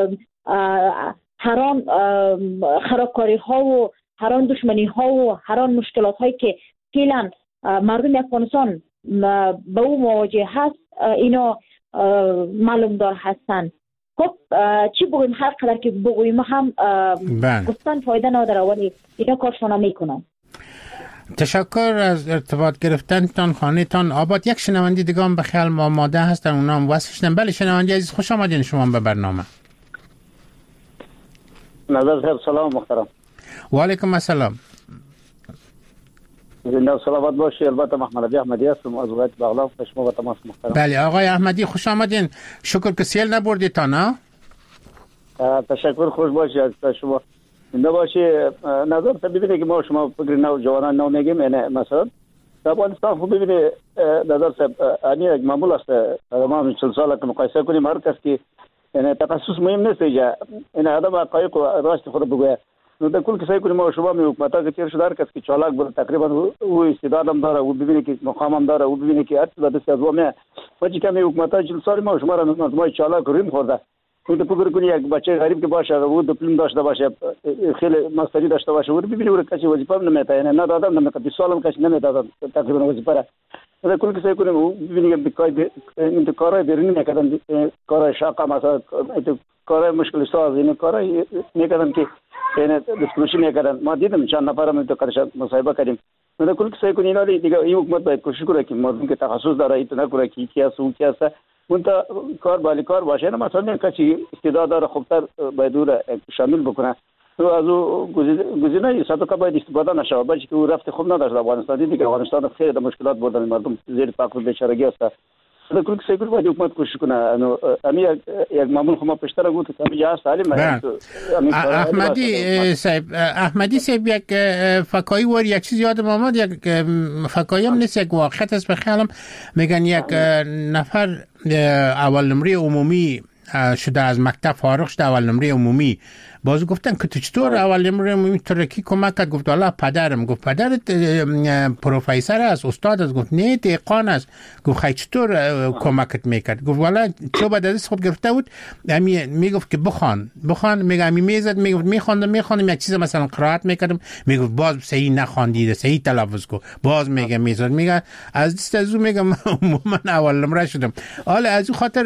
هر آن خرابکاری‌ها و هر آن دشمنی‌ها و هر آن مشکلات‌هایی که فعلا مردم افغانستان به او مواجه هست، اینا معلوم دار هستند. خب چی بگویم؟ هر قدر که بگویم هم گفتن فایده نداره، ولی اینا کارشون میکنن. تشکر از ارتباط گرفتنتان، خانه‌تان آباد. یک شنونده دیگه هم به خیال ما آماده هستن، اونا هم وصل شدن. بله شنونده عزیز خوش آمدین شما به برنامه. نظر صاحب سلام محترم. و علیکم السلام. زنده و سلامت باشی. البته محمد علی احمدی هستم از ولایت بغلان. شما و تماس محترم. بله آقای احمدی خوش آمدین. شکر که سیل نبردی تا نه. تشکر، خوش باشی از شما. زنده باشی. نظر تا ببینید که ما شما فکر نو جوانان نو میگیم، یعنی مثلا در افغانستان خود ببینید نظر صاحب اینی یک معمول است. ما چهل سال که مقایسه کنیم هر کس که یعنی تخصص مهم نیست، اینجا این آدم حقایق و راست خود بگوید. نو در کل کسایی کنیم ما شما می حکومت که تیر شده هر کس که چالاک بود تقریبا او استعداد هم داره، او ببینه که مقام هم داره، او ببینه که هر چیز دست از و می وجه که می حکومت چهل سال ما شما را نظمای چالاک ریم خورده. اون تو فکر کنی یک بچه غریب که باشه او دیپلم داشته باشه، خیلی ماستری داشته باشه، او ببینه او کسی وظیفه نمیده، یعنی نه دادم نمیده، بیست سال هم کسی نمیده تقریبا وظیفه را. در کل کسایی کنیم او ببینه که بکای این کارهای بیرونی میکردن، کارهای شاقه مثلا کارهای مشکل ساز، این کارهای میکردن که یعنی دستکشی میکردن. ما دیدم چند نفرم تو کارش مصاحبه کردیم. در کل کسایی کنیم اینا دیگه این حکومت باید کوشش کنه که مردم که تخصص داره ایت نکنه که کی است اون کی است، اون تا کار بالی کار باشه. نه مثلا کسی استعداد داره خوبتر باید او را شامل بکنه. تو از او گزینه صدقه باید استفاده نشه، بلکه که او رفت خوب نداشت. افغانستان دیگه افغانستان خیلی مشکلات بردن مردم زیر فقر و بیچارگی است. در کل کسایی باید حکومت کوشش کنه. امی یک معمول خو ما پیشتر گفت که امی جهاز تعلیم احمدی صاحب احمدی صاحب یک فکایی ور یک چیز یادم آمد، یک فکایی هم نیست، یک واقعیت است. به خیالم میگن یک نفر اول نمره عمومی شده، از مکتب فارغ شده، اول نمره عمومی. باز گفتن که تو چطور اول نمره عمومی ترکی کمک کرد؟ گفت والا پدرم. گفت پدرت پروفسور است، استاد است؟ گفت نه دهقان است. گفت خیلی چطور کمکت میکرد؟ گفت والا چوب بعد از خود گرفته بود، امی میگفت که بخوان بخوان، میگه امی میزد، میگفت میخوندم میخوندم یک چیز مثلا قرائت میکردم، میگفت باز صحیح نخوندید، صحیح تلفظ کو، باز میگه میزد، میگه از دست از او میگم من اول نمره شدم. حالا از او خاطر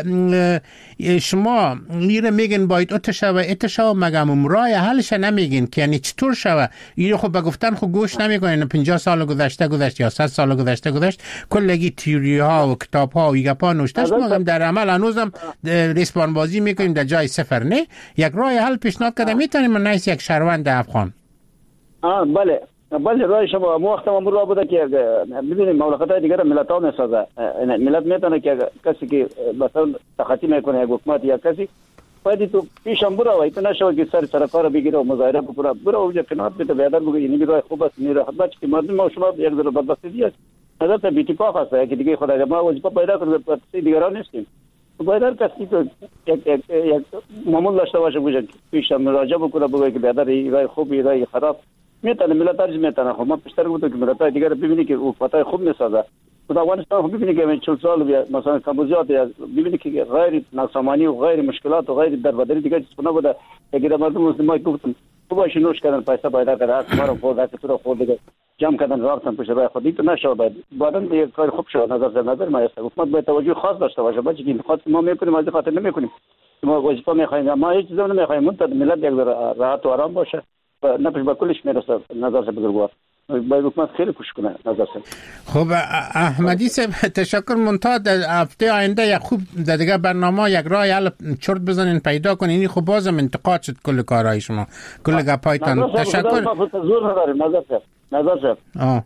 شما میره میگن باید اتش و اتش و مگم رای حلش نمیگین که یعنی چطور شوه. اینو خب به گفتن خب گوش نمیکنین. پنجاه سال گذشته گذشت یا صد سال گذشته گذشت، کلگی تئوری ها و کتاب ها و ایگپا نوشته است، ما در عمل هنوزم ریسپان بازی میکنیم در جای صفر. نه یک رای حل پیشنهاد کردم میتونیم من نیست یک شهروند افغان. آه بله بله رای شما مو وقت ما رو بوده که ببینید مملکت دیگر ملت ها میسازه. ملت میتونه که کسی که مثلا تخطی میکنه یک حکومت یا کسی باید تو پیشم برو و ایتنا شو که سر سرکار بگیره و مظاهره بکنه، برو اونجا کنار بده بیادر بگه این راه خوب است، این راه بچه که مردم ما شما یک ذره بدبختی دیگه نظر تا بیتی پاک است که دیگه خدا ما وظیفه پیدا کنه پس دیگران نیستیم. باید هر کسی که یک یک یک معمول داشته باشه بوده پیشم مراجعه بکنه بگه که بیادر این راه خوب این راه خراب میتونه ملت ترجمه میتونه. خب ما پیشتر گفتم که ملت دیگر ببینید که حکومت خوب میسازه. خود افغانستان خب ببینید که چهل سال مثلا کمبوجیات ببینید که غیر ناسامانی و غیر مشکلات و غیر دربدری دیگه چیز نبوده. اگر مردم مسلمان گفتم تو باشه نوش کردن پیسه پیدا کرد ما رو خورد که تو رو خورد دیگه جمع کردن رفتن پیش راه خودی تو نشو باید بعدن یک کار خوب شد. نظر در نظر ما است حکومت باید توجه خاص داشته باشه. بچه که خاص ما میکنیم از خاطر نمیکنیم، ما وظیفه میخوایم، ما هیچ چیز نمیخوایم، منتها ملت یک راحت و آرام باشه نه پیش با کلش میرسه. نظر سے بزرگوار باید حکومت خیلی کوشش کنه. نظر سے خب احمدی صاحب تشکر. منتها در هفته آینده یک خوب در دیگه برنامه یک راه حل چرت بزنین پیدا کنین. این خب بازم انتقاد شد کل کارهای شما کل گپایتان. تشکر. زور نداریم نظر سے نظر سے آه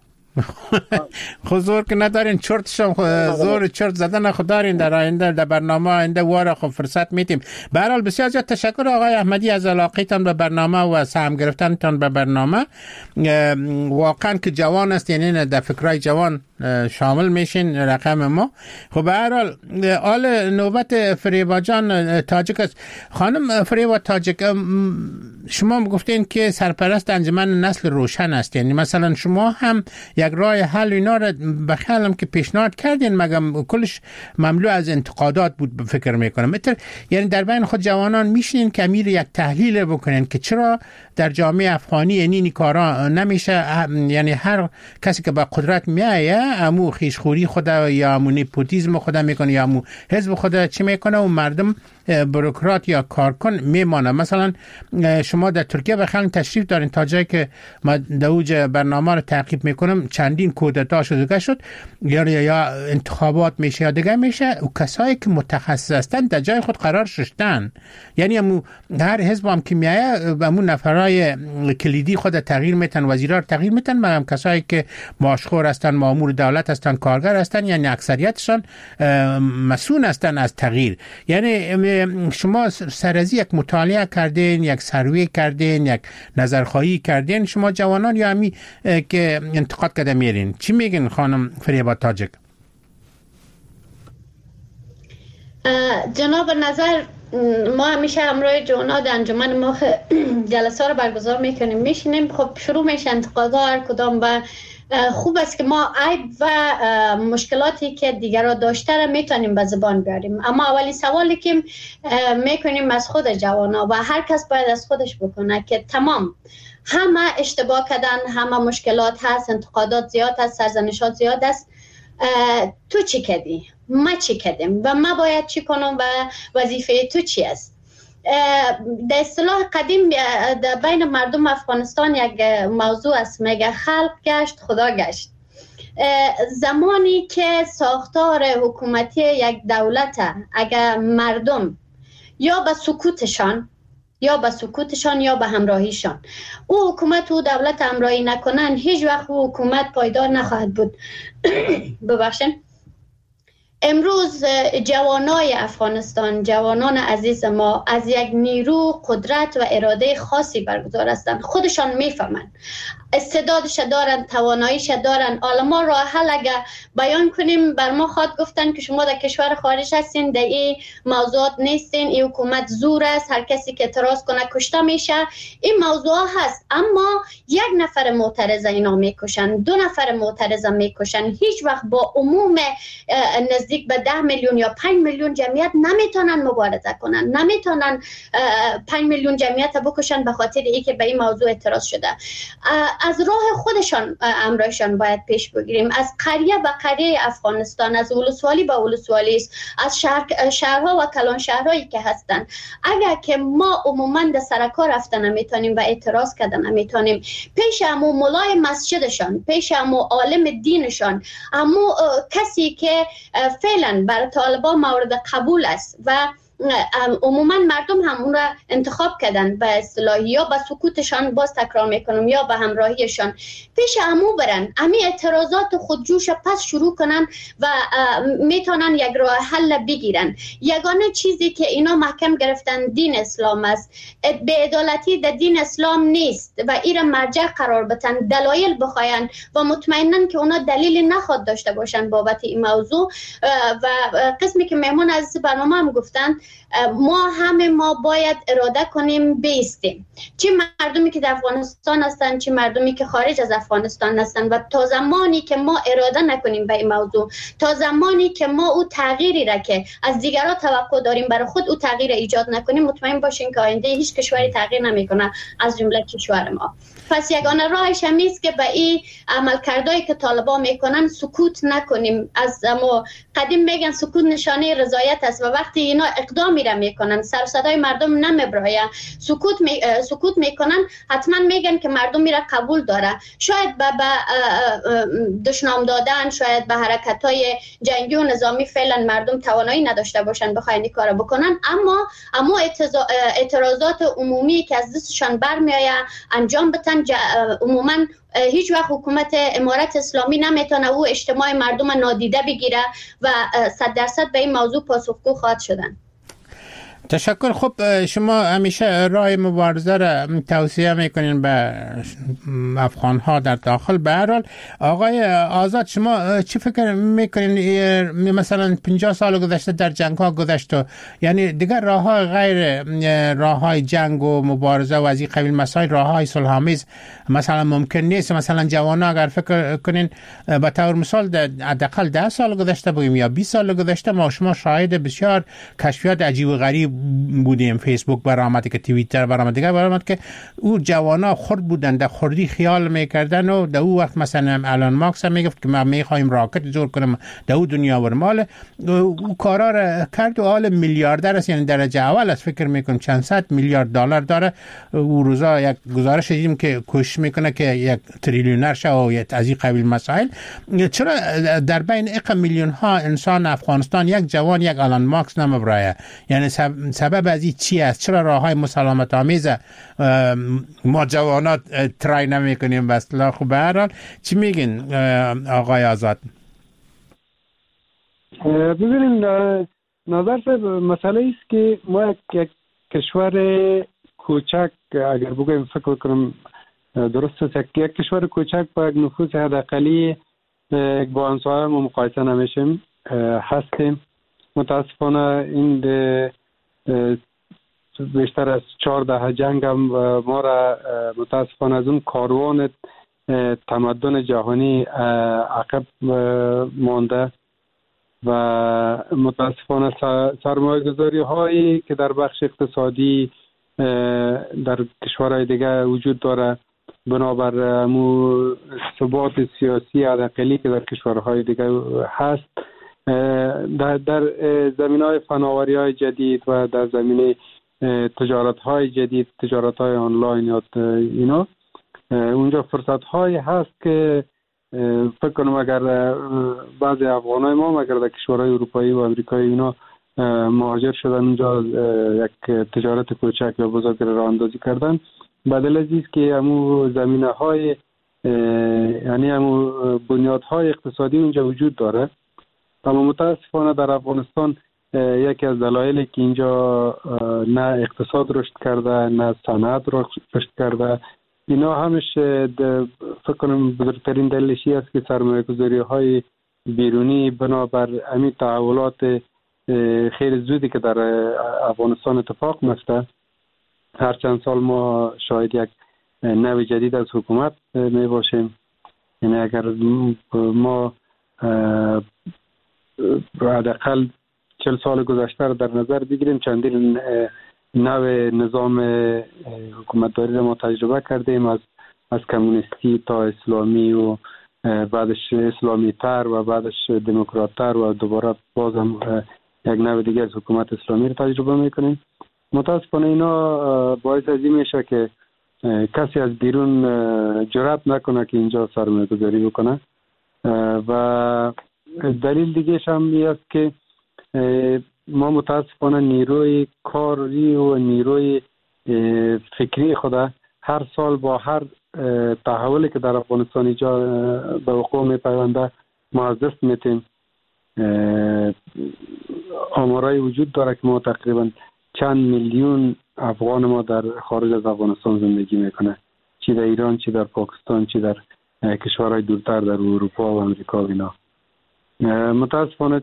خود زور که ندارین چرتش هم زور چرت زدن خود دارین. در آینده در برنامه آینده واره خب فرصت میتیم. به هر حال بسیار زیاد تشکر آقای احمدی از علاقتان به برنامه و سهم گرفتنتان به برنامه. واقعا که جوان است، یعنی در فکرای جوان شامل میشین رقم ما. خب به هر حال آل نوبت فریبا جان تاجک است. خانم فریبا تاجک، شما گفتین که سرپرست انجمن نسل روشن است، یعنی مثلا شما هم یک راه حل اینا را به خیالم که پیشنهاد کردین، مگم کلش مملو از انتقادات بود فکر میکنم. مثل یعنی در بین خود جوانان میشین که امیر یک تحلیل بکنین که چرا در جامعه افغانی یعنی این کارا نمیشه، یعنی هر کسی که با قدرت میایه امو خیشخوری خود یا امو نیپوتیزم خود میکنه یا امو حزب خود چی میکنه و مردم بروکرات یا کارکن میمانه. مثلا شما در ترکیه بخواین تشریف دارین، تا جایی که ما دوج برنامه رو تعقیب میکنم چندین کودتا شده شد یا یا انتخابات میشه یا دیگه میشه و کسایی که متخصص هستن در جای خود قرار شدن. یعنی امو هر حزب هم که میایه امو نفرای کلیدی خود تغییر میتن، وزیرا رو تغییر میتن، مگر کسایی که ماشخور هستن، مامور دولت هستن، کارگر هستن، یعنی اکثریتشان مسئول هستن از تغییر. یعنی شما سر از یک مطالعه کردین، یک سروی کردین، یک نظرخواهی کردین شما جوانان یا همی که انتقاد کرده میرین، چی میگین خانم فریبا تاجک؟ جناب نظر ما همیشه همراه جوانان در انجمن ما جلسه رو برگزار میکنیم، میشینیم، خب شروع میشه انتقادها هر کدام و خوب است که ما عیب و مشکلاتی که دیگر داشته را میتونیم به زبان بیاریم. اما اولی سوالی که میکنیم از خود جوانا و هر کس باید از خودش بکنه که تمام همه اشتباه کردن، همه مشکلات هست، انتقادات زیاد هست، سرزنشات زیاد است. تو چی کردی؟ ما چی کردیم و ما باید چی کنم و وظیفه تو چی است؟ در اصطلاح قدیم بین مردم افغانستان یک موضوع است، میگه خلق گشت خدا گشت. زمانی که ساختار حکومتی یک دولت اگر مردم یا به سکوتشان یا به سکوتشان یا به همراهیشان او حکومت و دولت همراهی نکنن، هیچ وقت او حکومت پایدار نخواهد بود. ببخشید. امروز جوانای افغانستان، جوانان عزیز ما از یک نیرو، قدرت و اراده خاصی برگزار هستند. خودشان میفهمند، استعدادش دارن، تواناییش دارن. حالا ما راه حل اگر بیان کنیم بر ما خواد گفتن که شما در کشور خارج هستین، در این موضوعات نیستین، این حکومت زور است، هر کسی که اعتراض کنه کشته میشه. این موضوع هست، اما یک نفر معترض اینا میکشن، دو نفر معترض میکشن. هیچ وقت با عموم نزدیک به ده میلیون یا پنج میلیون جمعیت نمیتونن مبارزه کنن، نمیتونن پنج میلیون جمعیت بکشن به خاطر اینکه به این موضوع اعتراض شده. از راه خودشان امرشان باید پیش بگیریم. از قریه به قریه افغانستان، از ولسوالی به ولسوالی، از شهر شهرها و کلان شهرهایی که هستن، اگر که ما عموما در سرکار رفتن نمیتونیم و اعتراض کردن نمیتونیم، پیش امو مولای مسجدشان، پیش امو عالم دینشان، امو کسی که فعلا بر طالبان مورد قبول است و عموما مردم هم اون را انتخاب کردن به اصطلاح، یا به سکوتشان باز تکرار میکنم یا به همراهیشان، پیش امو برن، امی اعتراضات خودجوش پس شروع کنن و میتونن یک راه حل بگیرن. یگانه چیزی که اینا محکم گرفتن دین اسلام است. بی‌عدالتی در دین اسلام نیست و این را مرجع قرار بدن، دلایل بخواین و مطمئنن که اونا دلیلی نخواد داشته باشن بابت این موضوع. و قسمی که مهمون از برنامه هم گفتن، ما همه ما باید اراده کنیم بیستیم، چه مردمی که در افغانستان هستن چه مردمی که خارج از افغانستان هستن. و تا زمانی که ما اراده نکنیم به این موضوع، تا زمانی که ما او تغییری را که از دیگران توقع داریم برای خود او تغییر ایجاد نکنیم، مطمئن باشین که آینده هیچ کشوری تغییر نمیکنه از جمله کشور ما. پس یگانه راهش همی است که به این عملکردایی که طالبان میکنن سکوت نکنیم. از ما قدیم میگن سکوت نشانه رضایت است و وقتی اینا اقدامی را میکنن، سر و صدای مردم نمیبرایه، سکوت می... سکوت میکنن، حتما میگن که مردم میره قبول داره. شاید به دشنام دادن، شاید به حرکت‌های جنگی و نظامی فعلا مردم توانایی نداشته باشن بخواین این کارو بکنن، اما اما اعتراضات عمومی که از دستشان برمیآید انجام بدن. عموما هیچ وقت حکومت امارت اسلامی نمیتونه او اجتماع مردم نادیده بگیره و صد درصد به این موضوع پاسخگو خواهد شدن. تشکر. خب شما همیشه راه مبارزه را توصیه میکنین به افغان ها در داخل. به هر حال آقای آزاد، شما چی فکر میکنین؟ مثلا پنجاه سال گذشته در جنگ ها گذشته، یعنی دیگر راه های غیر راه های جنگ و مبارزه و از این قبیل مسائل، راه های صلح‌آمیز مثلا ممکن نیست؟ مثلا جوانا اگر فکر کنین به طور مثال حداقل ده سال گذشته بگیم یا بیست سال گذشته، ما شما شاهد بسیار کشفیات عجیب و غریب بودیم، فیسبوک برآمد که توییتر برآمد دیگه برآمد که او جوانا خرد بودن، در خردی خیال میکردن و در او وقت مثلا الان ماکس هم میگفت که ما میخوایم راکت زور کنیم در او دنیا ورمال او کارا را کرد و حال میلیاردر است، یعنی درجه اول است. فکر میکنم چند صد میلیارد دلار داره. او روزا یک گزارش دیدیم که کوشش میکنه که یک تریلیونر شه و از این قبیل مسائل. چرا در بین اق میلیون ها انسان افغانستان یک جوان یک آلان ماکس نمیبرایه؟ یعنی سبب از این چی است؟ چرا راه های مسالمت آمیز ما جوانات ترای نمی کنیم؟ بس خب به هر حال چی میگین آقای آزاد؟ ببینیم نظر صاحب، مسئله ایست که ما یک کشور کوچک اگر بگویم فکر کنم درست است، یک کشور کوچک با یک نفوس حداقلی با همسایه ما مقایسه نمیشیم هستیم. متاسفانه این بیشتر از چهارده جنگ هم ما را متاسفانه از اون کاروان تمدن جهانی عقب مانده و متاسفانه سرمایه گذاری هایی که در بخش اقتصادی در کشورهای دیگه وجود داره بنابر امو ثبات سیاسی حداقلی که در کشورهای دیگه هست، در, در زمینه‌های فناوری‌های جدید و در زمینه تجارت‌های جدید، تجارت‌های آنلاین یا اینا، اونجا فرصت‌هایی هست که فکر کنم اگر بعضی افغانای ما اگر در کشورهای اروپایی و امریکایی اینا مهاجر شدن اونجا یک تجارت کوچک یا بزرگ راه اندازی کردن، بدل از اینکه همو زمینه‌های یعنی همو بنیادهای اقتصادی اونجا وجود داره. اما متاسفانه در افغانستان یکی از دلایلی که اینجا نه اقتصاد رشد کرده نه صنعت رشد کرده، اینا همش فکر کنم بزرگترین دلیلش است که سرمایه‌گذاری‌های بیرونی بنابر همین تحولات خیلی زودی که در افغانستان اتفاق میفته. هر چند سال ما شاید یک نو جدید از حکومت می باشیم. یعنی اگر ما حداقل چهل سال گذشته را در نظر بگیریم، چندین نو نظام حکومتداری را ما تجربه کردیم، از از کمونیستی تا اسلامی و بعدش اسلامی تر و بعدش دموکرات تر و دوباره بازم یک نوع دیگه از حکومت اسلامی رو تجربه میکنیم. متاسفانه اینا باعث از این میشه که کسی از بیرون جرأت نکنه که اینجا سرمایه گذاری بکنه و دلیل دیگه هم این است که ما متاسفانه نیروی کاری و نیروی فکری خود هر سال با هر تحولی که در افغانستان اینجا به وقوع میپیونده ما از دست میتیم. آمارای وجود داره که ما تقریبا چند میلیون افغان ما در خارج از افغانستان زندگی میکنه، چی در ایران، چی در پاکستان، چی در کشورهای دورتر در اروپا و امریکا و اینا. متاسفانه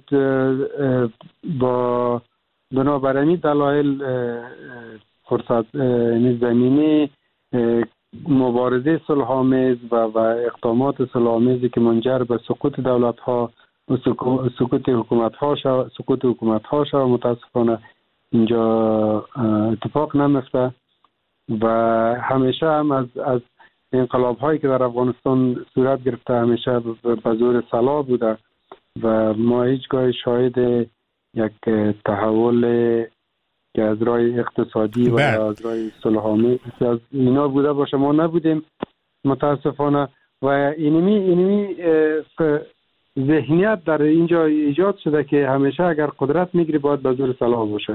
با بنابراین دلایل فرصت زمینی مبارزه صلح‌آمیز و, و اقدامات صلح‌آمیزی که منجر به سقوط دولت‌ها و سقوط حکومت‌ها شد سقوط حکومت‌ها شد متاسفانه اینجا اتفاق نمیفته و همیشه هم از از انقلاب‌هایی که در افغانستان صورت گرفته همیشه به زور سلاح بوده و ما هیچگاه شاهد یک تحول که از راه اقتصادی و از راه صلح‌آمیز از اینا بوده باشه ما نبودیم متاسفانه. و اینمی اینمی ذهنیت در اینجا ایجاد شده که همیشه اگر قدرت میگیری باید به زور سلاح باشه.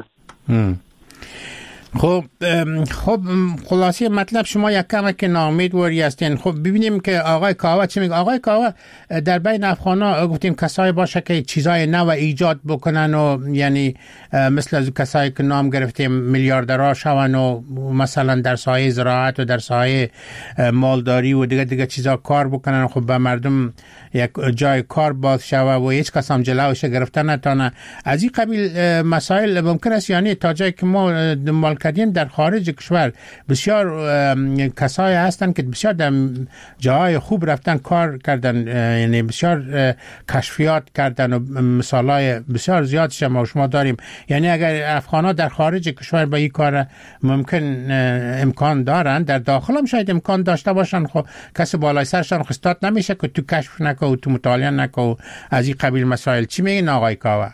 خب خب خلاصه مطلب شما یک کم که ناامیدواری هستین. خب ببینیم که آقای کاوه چی میگه. آقای کاوه در بین افغانا گفتیم کسایی باشه که چیزای نو ایجاد بکنن و یعنی مثل از کسایی که نام گرفتیم میلیاردرها شون و مثلا در سایه زراعت و در سایه مالداری و دیگه دیگه چیزا کار بکنن، خب به مردم یک جای کار باز شوه و هیچ کس هم جلوش گرفتن نتونه. از این قبیل مسائل ممکن است یعنی تا جایی که ما دنبال کردیم در خارج کشور بسیار کسایی هستند که بسیار در جاهای خوب رفتن کار کردن، یعنی بسیار کشفیات کردن و مثالای بسیار زیادش ما شما داریم. یعنی اگر افغان‌ها در خارج کشور با این کار ممکن امکان دارن، در داخل هم شاید امکان داشته باشن، خب کسی بالای سرشان خستات نمیشه که تو کشف نکو، تو مطالعه نکو، از این قبیل مسائل. چی میگین آقای کاوه؟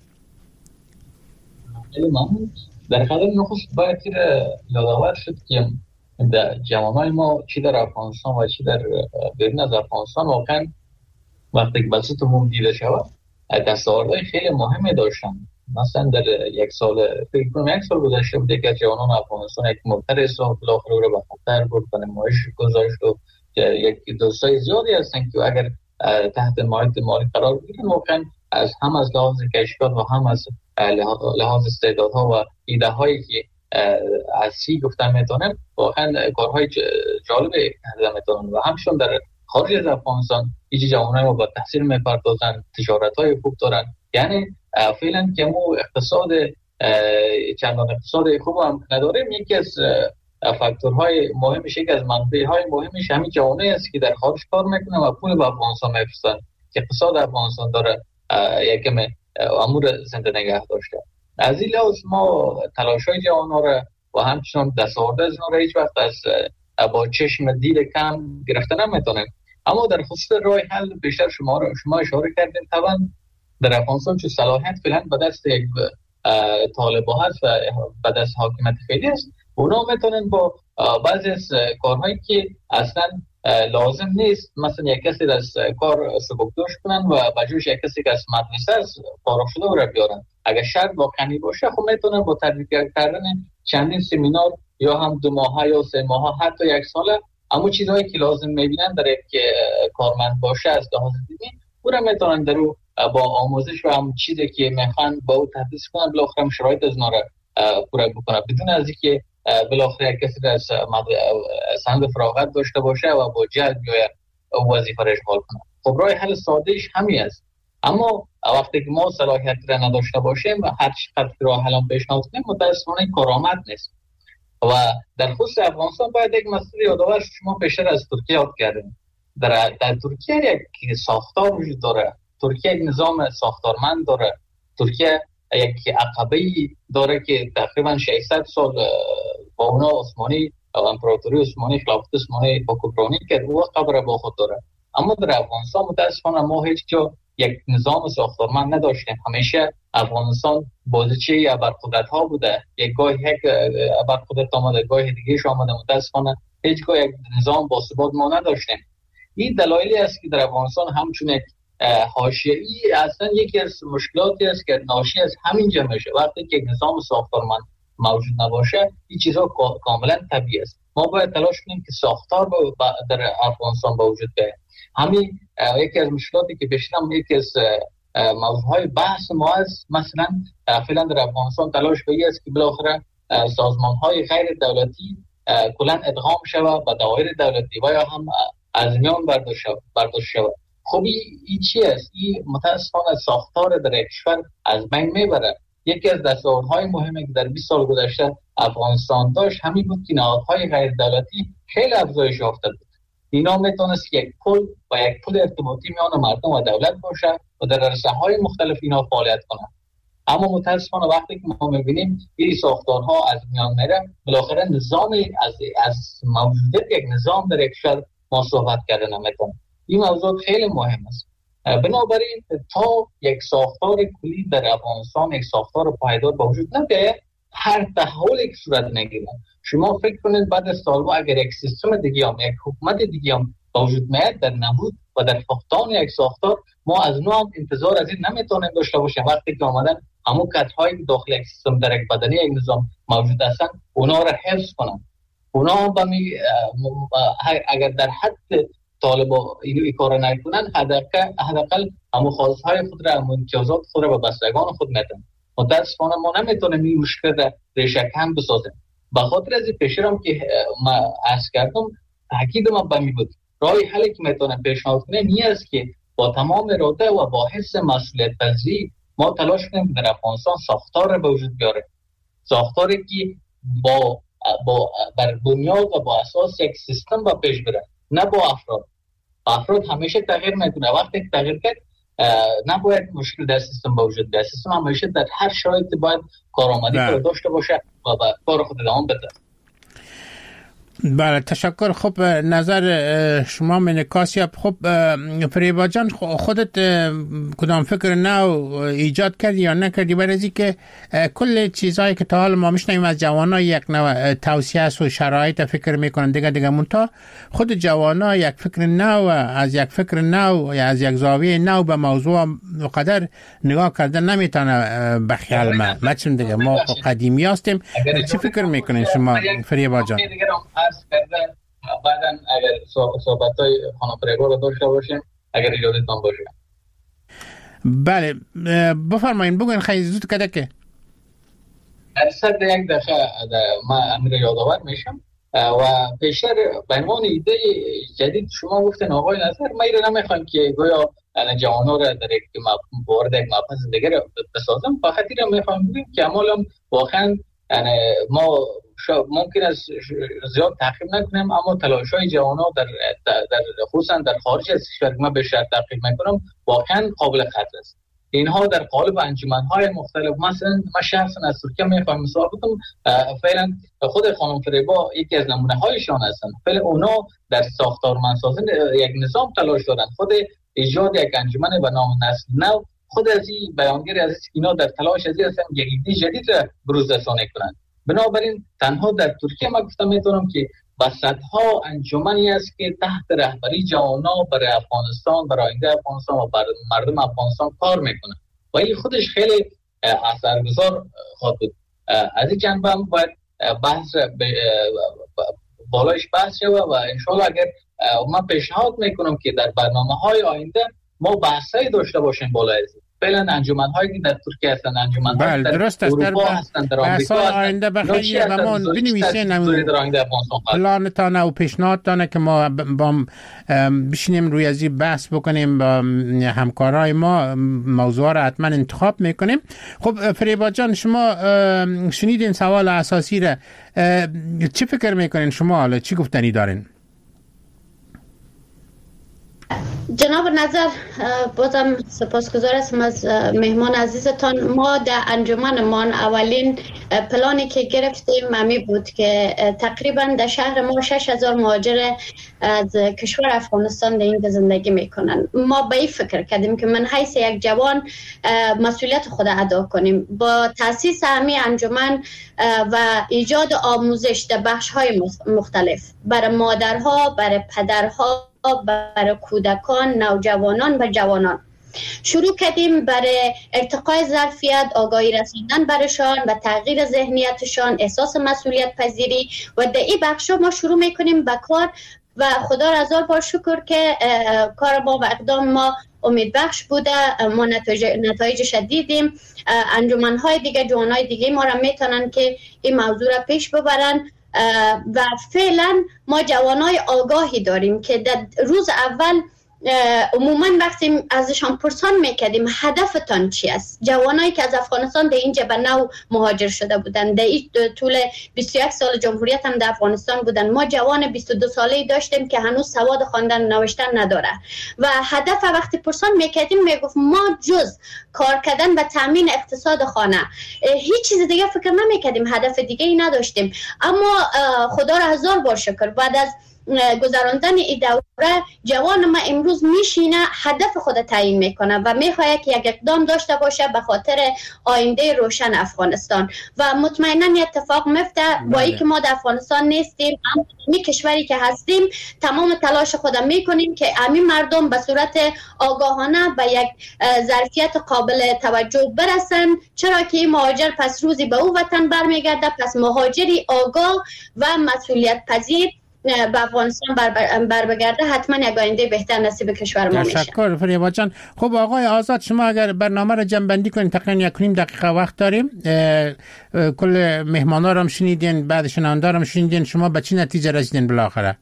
در خلال نخست باید یادآور شد که در جوانای ما چی در افغانستان و چی در بیرون از افغانستان واقعا وقتی که بسیط عموم دیده شود دستاوردهای خیلی مهمی داشتن. مثلا در یک سال فکر کنم یک سال گذشته بوده که جوانان افغانستان یک معترض و بالاخره رو به خطر برد و نمایش گذاشت و یک دوستای زیادی هستن که اگر تحت مایه مالی قرار بگیرن واقعا از هم از لحاظ کشفیات و هم از لحاظ استعدادها و ایده هایی که از سی گفتن میتونن واقعا کارهای جالب انجام میتونن و همچنین در خارج از افغانستان ایجی جوانای ما با تحصیل میپردازن، تجارت های خوب دارن. یعنی فعلا که ما اقتصاد چندان اقتصاد خوب هم نداریم. یکی از فاکتورهای مهمش، یکی از منبعهای مهمش همین جوانایی است که در خارج کار میکنن و پول به افغانستان میفرستن که اقتصاد افغانستان داره یکم امور زنده نگه داشته. از این لحاظ ما تلاش‌های جوان‌ها را و همچنین دستاورد از اونها را هیچ وقت از با چشم دید کم گرفته نمیتونیم. اما در خصوص راه حل بیشتر شما را شما اشاره کردین. طبعا در افغانستان چه صلاحیت فعلا به دست یک طالبان هست و به دست حاکمیت فعلی است. اونا میتونن با بعضی از کارهایی که اصلا لازم نیست، مثلا یک کسی از کار سبکدوش کنن و بجوش یک کسی که از مدرسه از فارغ شده رو بیارن. اگر شرط واقعی باشه خب میتونن با تدریس کردن چندین سمینار یا هم دو ماهه یا سه ماهه حتی یک ساله اما چیزهایی که لازم میبینن در یک کارمند باشه از لحاظ دینی اون رو میتونن در رو با آموزش و هم چیزی که میخوان با او تدریس کنن بالاخره شرایط از ناره پورا بکنن بدون از اینکه بالاخره کسی از سند فراغت داشته باشه و با جلب یا وظیفه را اشغال کنه. خب راه حل سادهش همین است. اما وقتی که ما صلاحیت را نداشته باشیم و هر چقدر راه حل پیشنهاد کنیم متأسفانه کارآمد نیست. و در خصوص افغانستان باید یک مسئله یادآور شما پیشتر از ترکیه یاد کردیم. در در ترکیه یک ساختار وجود داره. ترکیه یک نظام ساختارمند داره. ترکیه یک عقبه‌ای داره که تقریبا ششصد سال با اونا عثمانی و امپراتوری عثمانی خلافت عثمانی حکمرانی کرد و قبر با خود داره. اما در افغانستان متأسفانه ما هیچ جا یک نظام ساختارمند نداشتیم. همیشه افغانستان بازیچه ابرقدرت ها بوده. یک گاه یک ابرقدرت آمده، گاه دیگه‌اش آمده. متأسفانه هیچ گاه یک نظام باثبات ما نداشتیم. این دلایلی است که در افغانستان همچون یک حاشیه‌ای اصلا یکی از مشکلاتی است که ناشی از همین جمع میشه. وقتی که یک نظام ساختارمند موجود نباشه این چیزا کاملا طبیعی است. ما باید تلاش کنیم که ساختار در افغانستان به وجود بیاید. همین یکی از مشکلاتی که بشینم یکی از موضوعهای بحث ما است. مثلا فعلا در افغانستان تلاش به است که بالاخره سازمان‌های غیر دولتی کلا ادغام شود به دوایر دولتی و یا هم از میان برداشته شود. خب این چی است؟ این متأسفانه ساختار در کشور از بین میبره. یکی از دستاوردهای مهمی که در بیست سال گذشته افغانستان داشت همین بود که نهادهای غیر دولتی خیلی افزایش یافته بود. اینا میتونست یک پل و یک پل ارتباطی میان مردم و دولت باشه و در رسانه‌های مختلف اینا فعالیت کنه. اما متأسفانه وقتی که ما میبینیم این ساختارها از میان میره بالاخره نظامی از از موجودیت یک نظام در یک کشور ما صحبت کردن نمیتونه. این موضوع خیلی مهم است. بنابراین تا یک ساختار کلی در افغانستان یک ساختار پایدار به وجود نیاید هر تحولی که صورت نگیره شما فکر کنید بعد از سالها اگر یک سیستم دیگه هم یک حکومت دیگه هم به وجود میاد در نبود و در فقدان یک ساختار ما از نو هم انتظار از این نمیتونیم داشته باشیم. وقتی که آمدن همون کدهای داخل یک سیستم در یک بدنه یک نظام موجود هستن اونا را حفظ کنن. اونا هم بمی اگر در حد طالبا این کار نکنن حداقل همون خواستهای خود را همون امتیازات خود را به بستگان خود میدن. متاسفانه ما نمیتونیم این مشکل را ریشه کن بسازیم. به خاطر از این پیشرم که ما عرض کردم تاکید ما به می بود راه حلی که میتونم پیشنهاد کنم این است که با تمام اراده و با حس مسئولیت پذیری ما تلاش کنیم در افغانستان ساختار را به وجود بیاره. ساختاری که با با بر بنیاد و با اساس یک سیستم با پیش بره، نه با افراد. افراد همیشه تغییر میکنه، وقتی تغییر کرد نباید مشکل در سیستم وجود بیاد. سیستم همیشه در هر شرایطی باید کارآمدی داشته باشه و با کار خود ادامه بده. بله تشکر. خب نظر شما منکاسیاب. خب فریبا جان خودت کدام فکر نو ایجاد کردی یا نکردی برای از که کل چیزهایی که تا حال ما میشنیم از جوانا یک نوع توصیه است و شرایط فکر میکنن دیگه دیگه منتها خود جوانا یک فکر نو از یک فکر نو یا از یک زاویه نو به موضوع قدر نگاه کردن نمیتونه بخیال ما مثلا دیگه ما قدیمی هستیم. چی فکر میکنین شما فریبا جان؟ کرده بعدا اگر صحبت های خانم فریبا رو داشته باشیم اگر اجازهتان باشه. بله بفرمایید بگوین خیلی زود کده که درصد یک دقیقه ما امیر یادآور میشم و پیشتر به عنوان ایده جدید شما گفتن آقای نظر ما ایره نمیخوایم که گویا جوانا را در یک وارد یک مبحث دیگر بسازم، فقط ایره میخوایم بگیم که عمالا واقعا ما ممکن است زیاد تحقیق نکنیم اما تلاش‌های جوانان در در خصوصا در خارج از کشور ما بیشتر تحقیق میکنم واقعا قابل قدر است. اینها در قالب انجمن‌های مختلف، مثلا ما شخصا از ترکیه میخوام مثال بزنم، فعلا خود خانم فریبا یکی از نمونه‌هایشان هستن. فعلا اونا در ساختارمندسازی یک نظام تلاش دارن، خود ایجاد یک انجمن به نام نسل نو، خود از این بیانگر از اینا در تلاش از این هستن یک ایده جدید را بروز رسانی کنند. بنابراین تنها در ترکیه ما گفتم میتونم که صدها انجمنی است که تحت رهبری جوانا برای افغانستان، برای آینده افغانستان و برای مردم افغانستان کار میکنه و این خودش خیلی اثرگذار خواهد بود. از این جنبه هم باید بحث بالایش بحث شود و انشاءالله اگر ما پیشنهاد میکنم که در برنامه های آینده ما بحثایی داشته باشیم بالای از فعلا انجمن‌هایی که در ترکیه هستن، انجمن‌هایی در اروپا هستن، در آمریکا هستن. آینده بخیر ما بنویسین پلانتان و پیشنهادتان که ما با بشینیم روی از این بحث بکنیم با همکارای ما، موضوع را حتما انتخاب میکنیم. خب فریبا جان شما شنیدین سوال اساسی را، چی فکر میکنین شما؟ حالا چی گفتنی دارین؟ جناب نظر بازم سپاسگزار هستم از مهمان عزیزتان. ما در انجمنمان اولین پلانی که گرفتیم امی بود که تقریبا در شهر ما شش هزار مهاجر از کشور افغانستان در اینجا زندگی میکنن. ما به این فکر کردیم که من حیث یک جوان مسئولیت خود ادا کنیم با تاسیس همی انجمن و ایجاد آموزش در بخش‌های مختلف برای مادرها، برای پدرها، برای کودکان، نوجوانان و جوانان. شروع کردیم برای ارتقای ظرفیت، آگاهی رساندن برشان و تغییر ذهنیتشان، احساس مسئولیت پذیری و در این بخشا ما شروع میکنیم به کار و خدا را هزار بار شکر که کار ما و اقدام ما امید بخش بوده. ما نتایج نتایجش دیدیم. انجمن‌های دیگه، جوانای دیگه ما را میتونن که این موضوع را پیش ببرن و فعلا ما جوانای آگاهی داریم که در روز اول عموما وقتی ازشان پرسان میکردیم هدفتان چی است، جوانایی که از افغانستان در اینجا به نو مهاجر شده بودن، در این طول بیست و یک سال جمهوریت هم در افغانستان بودن، ما جوان بیست و دو ساله‌ای داشتیم که هنوز سواد خواندن نوشتن نداره و هدف وقتی پرسان میکردیم میگفت ما جز کار کردن و تامین اقتصاد خانه هیچ چیز دیگه فکر نمیکردیم، هدف دیگه ای نداشتیم. اما خدا را هزار بار شکر بعد از گذراندن این دوره جوان ما امروز میشینه هدف خود تعیین میکنه و میخواد که یک اقدام داشته باشه به خاطر آینده روشن افغانستان و مطمئنا اتفاق میفته. با اینکه ما در افغانستان نیستیم اما این کشوری که هستیم تمام تلاش خودم میکنیم که همین مردم به صورت آگاهانه به یک ظرفیت قابل توجه برسن، چرا که مهاجر پس روزی به او وطن برمیگرده. پس مهاجری آگاه و مسئولیت پذیر به افغانستان بر, بر بگرده حتما یک آینده بهتر نصیب کشور ما میشه. تشکر فریبا جان. خب آقای آزاد شما اگر برنامه رو جمع بندی کنین، تقریبا یک نیم دقیقه وقت داریم. کل مهمانا رو هم شنیدین، بعد شنونده رو هم شنیدین، شما به چی نتیجه رسیدین بالاخره؟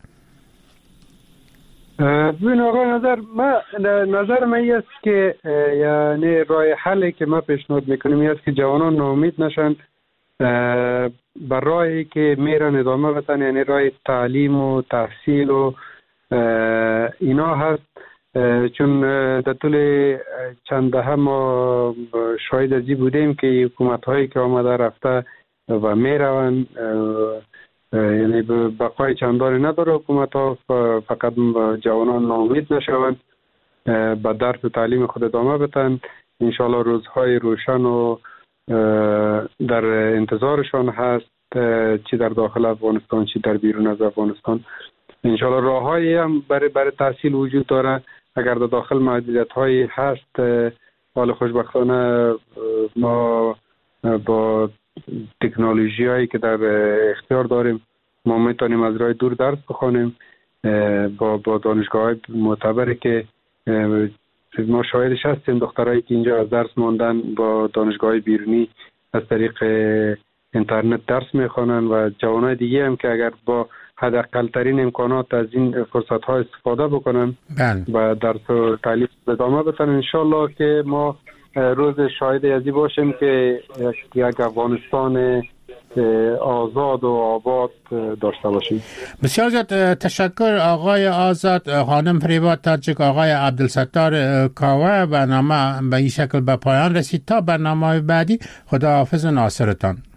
ببین آقای نظر، ما نظر من این است که یعنی راه حلی که ما پیشنهاد میکنیم این است که جوانان ناامید نشن بر راهی که میرن ادامه بدن، یعنی راه تعلیم و تحصیل و اینا هست. چون در طول چند دهه ما شاهد ازی بودیم که حکومت هایی که آمده رفته و میروند، یعنی بقای چندانی نداره حکومت ها، فقط جوانان ناامید نشوند، به درس و تعلیم خود ادامه بدن. انشالله روزهای روشن و در انتظارشان هست، چی در داخل افغانستان چی در بیرون از افغانستان. انشالله راه هایی هم برای برای تحصیل وجود داره. اگر در داخل محدودیت هایی هست، حال خوشبختانه ما با تکنولوژی هایی که در اختیار داریم ما میتونیم از راه دور درس بخونیم با با دانشگاه های معتبری که ما شاهدش هستیم. دخترایی که اینجا از درس ماندن با دانشگاه های بیرونی از طریق اینترنت درس میخوانن و جوانای دیگه هم که اگر با حداقل ترین امکانات از این فرصت ها استفاده بکنن و درس و تعلیم ادامه بدن، انشالله که ما روز شاهد ازی باشیم که یک افغانستان آزاد و آباد داشته باشیم. بسیار زیاد تشکر آقای آزاد. خانم فریبا تاجیک، آقای عبدالستار کاوه. برنامه به این شکل به پایان رسید. تا برنامه بعدی، خدا حافظ و ناصرتان.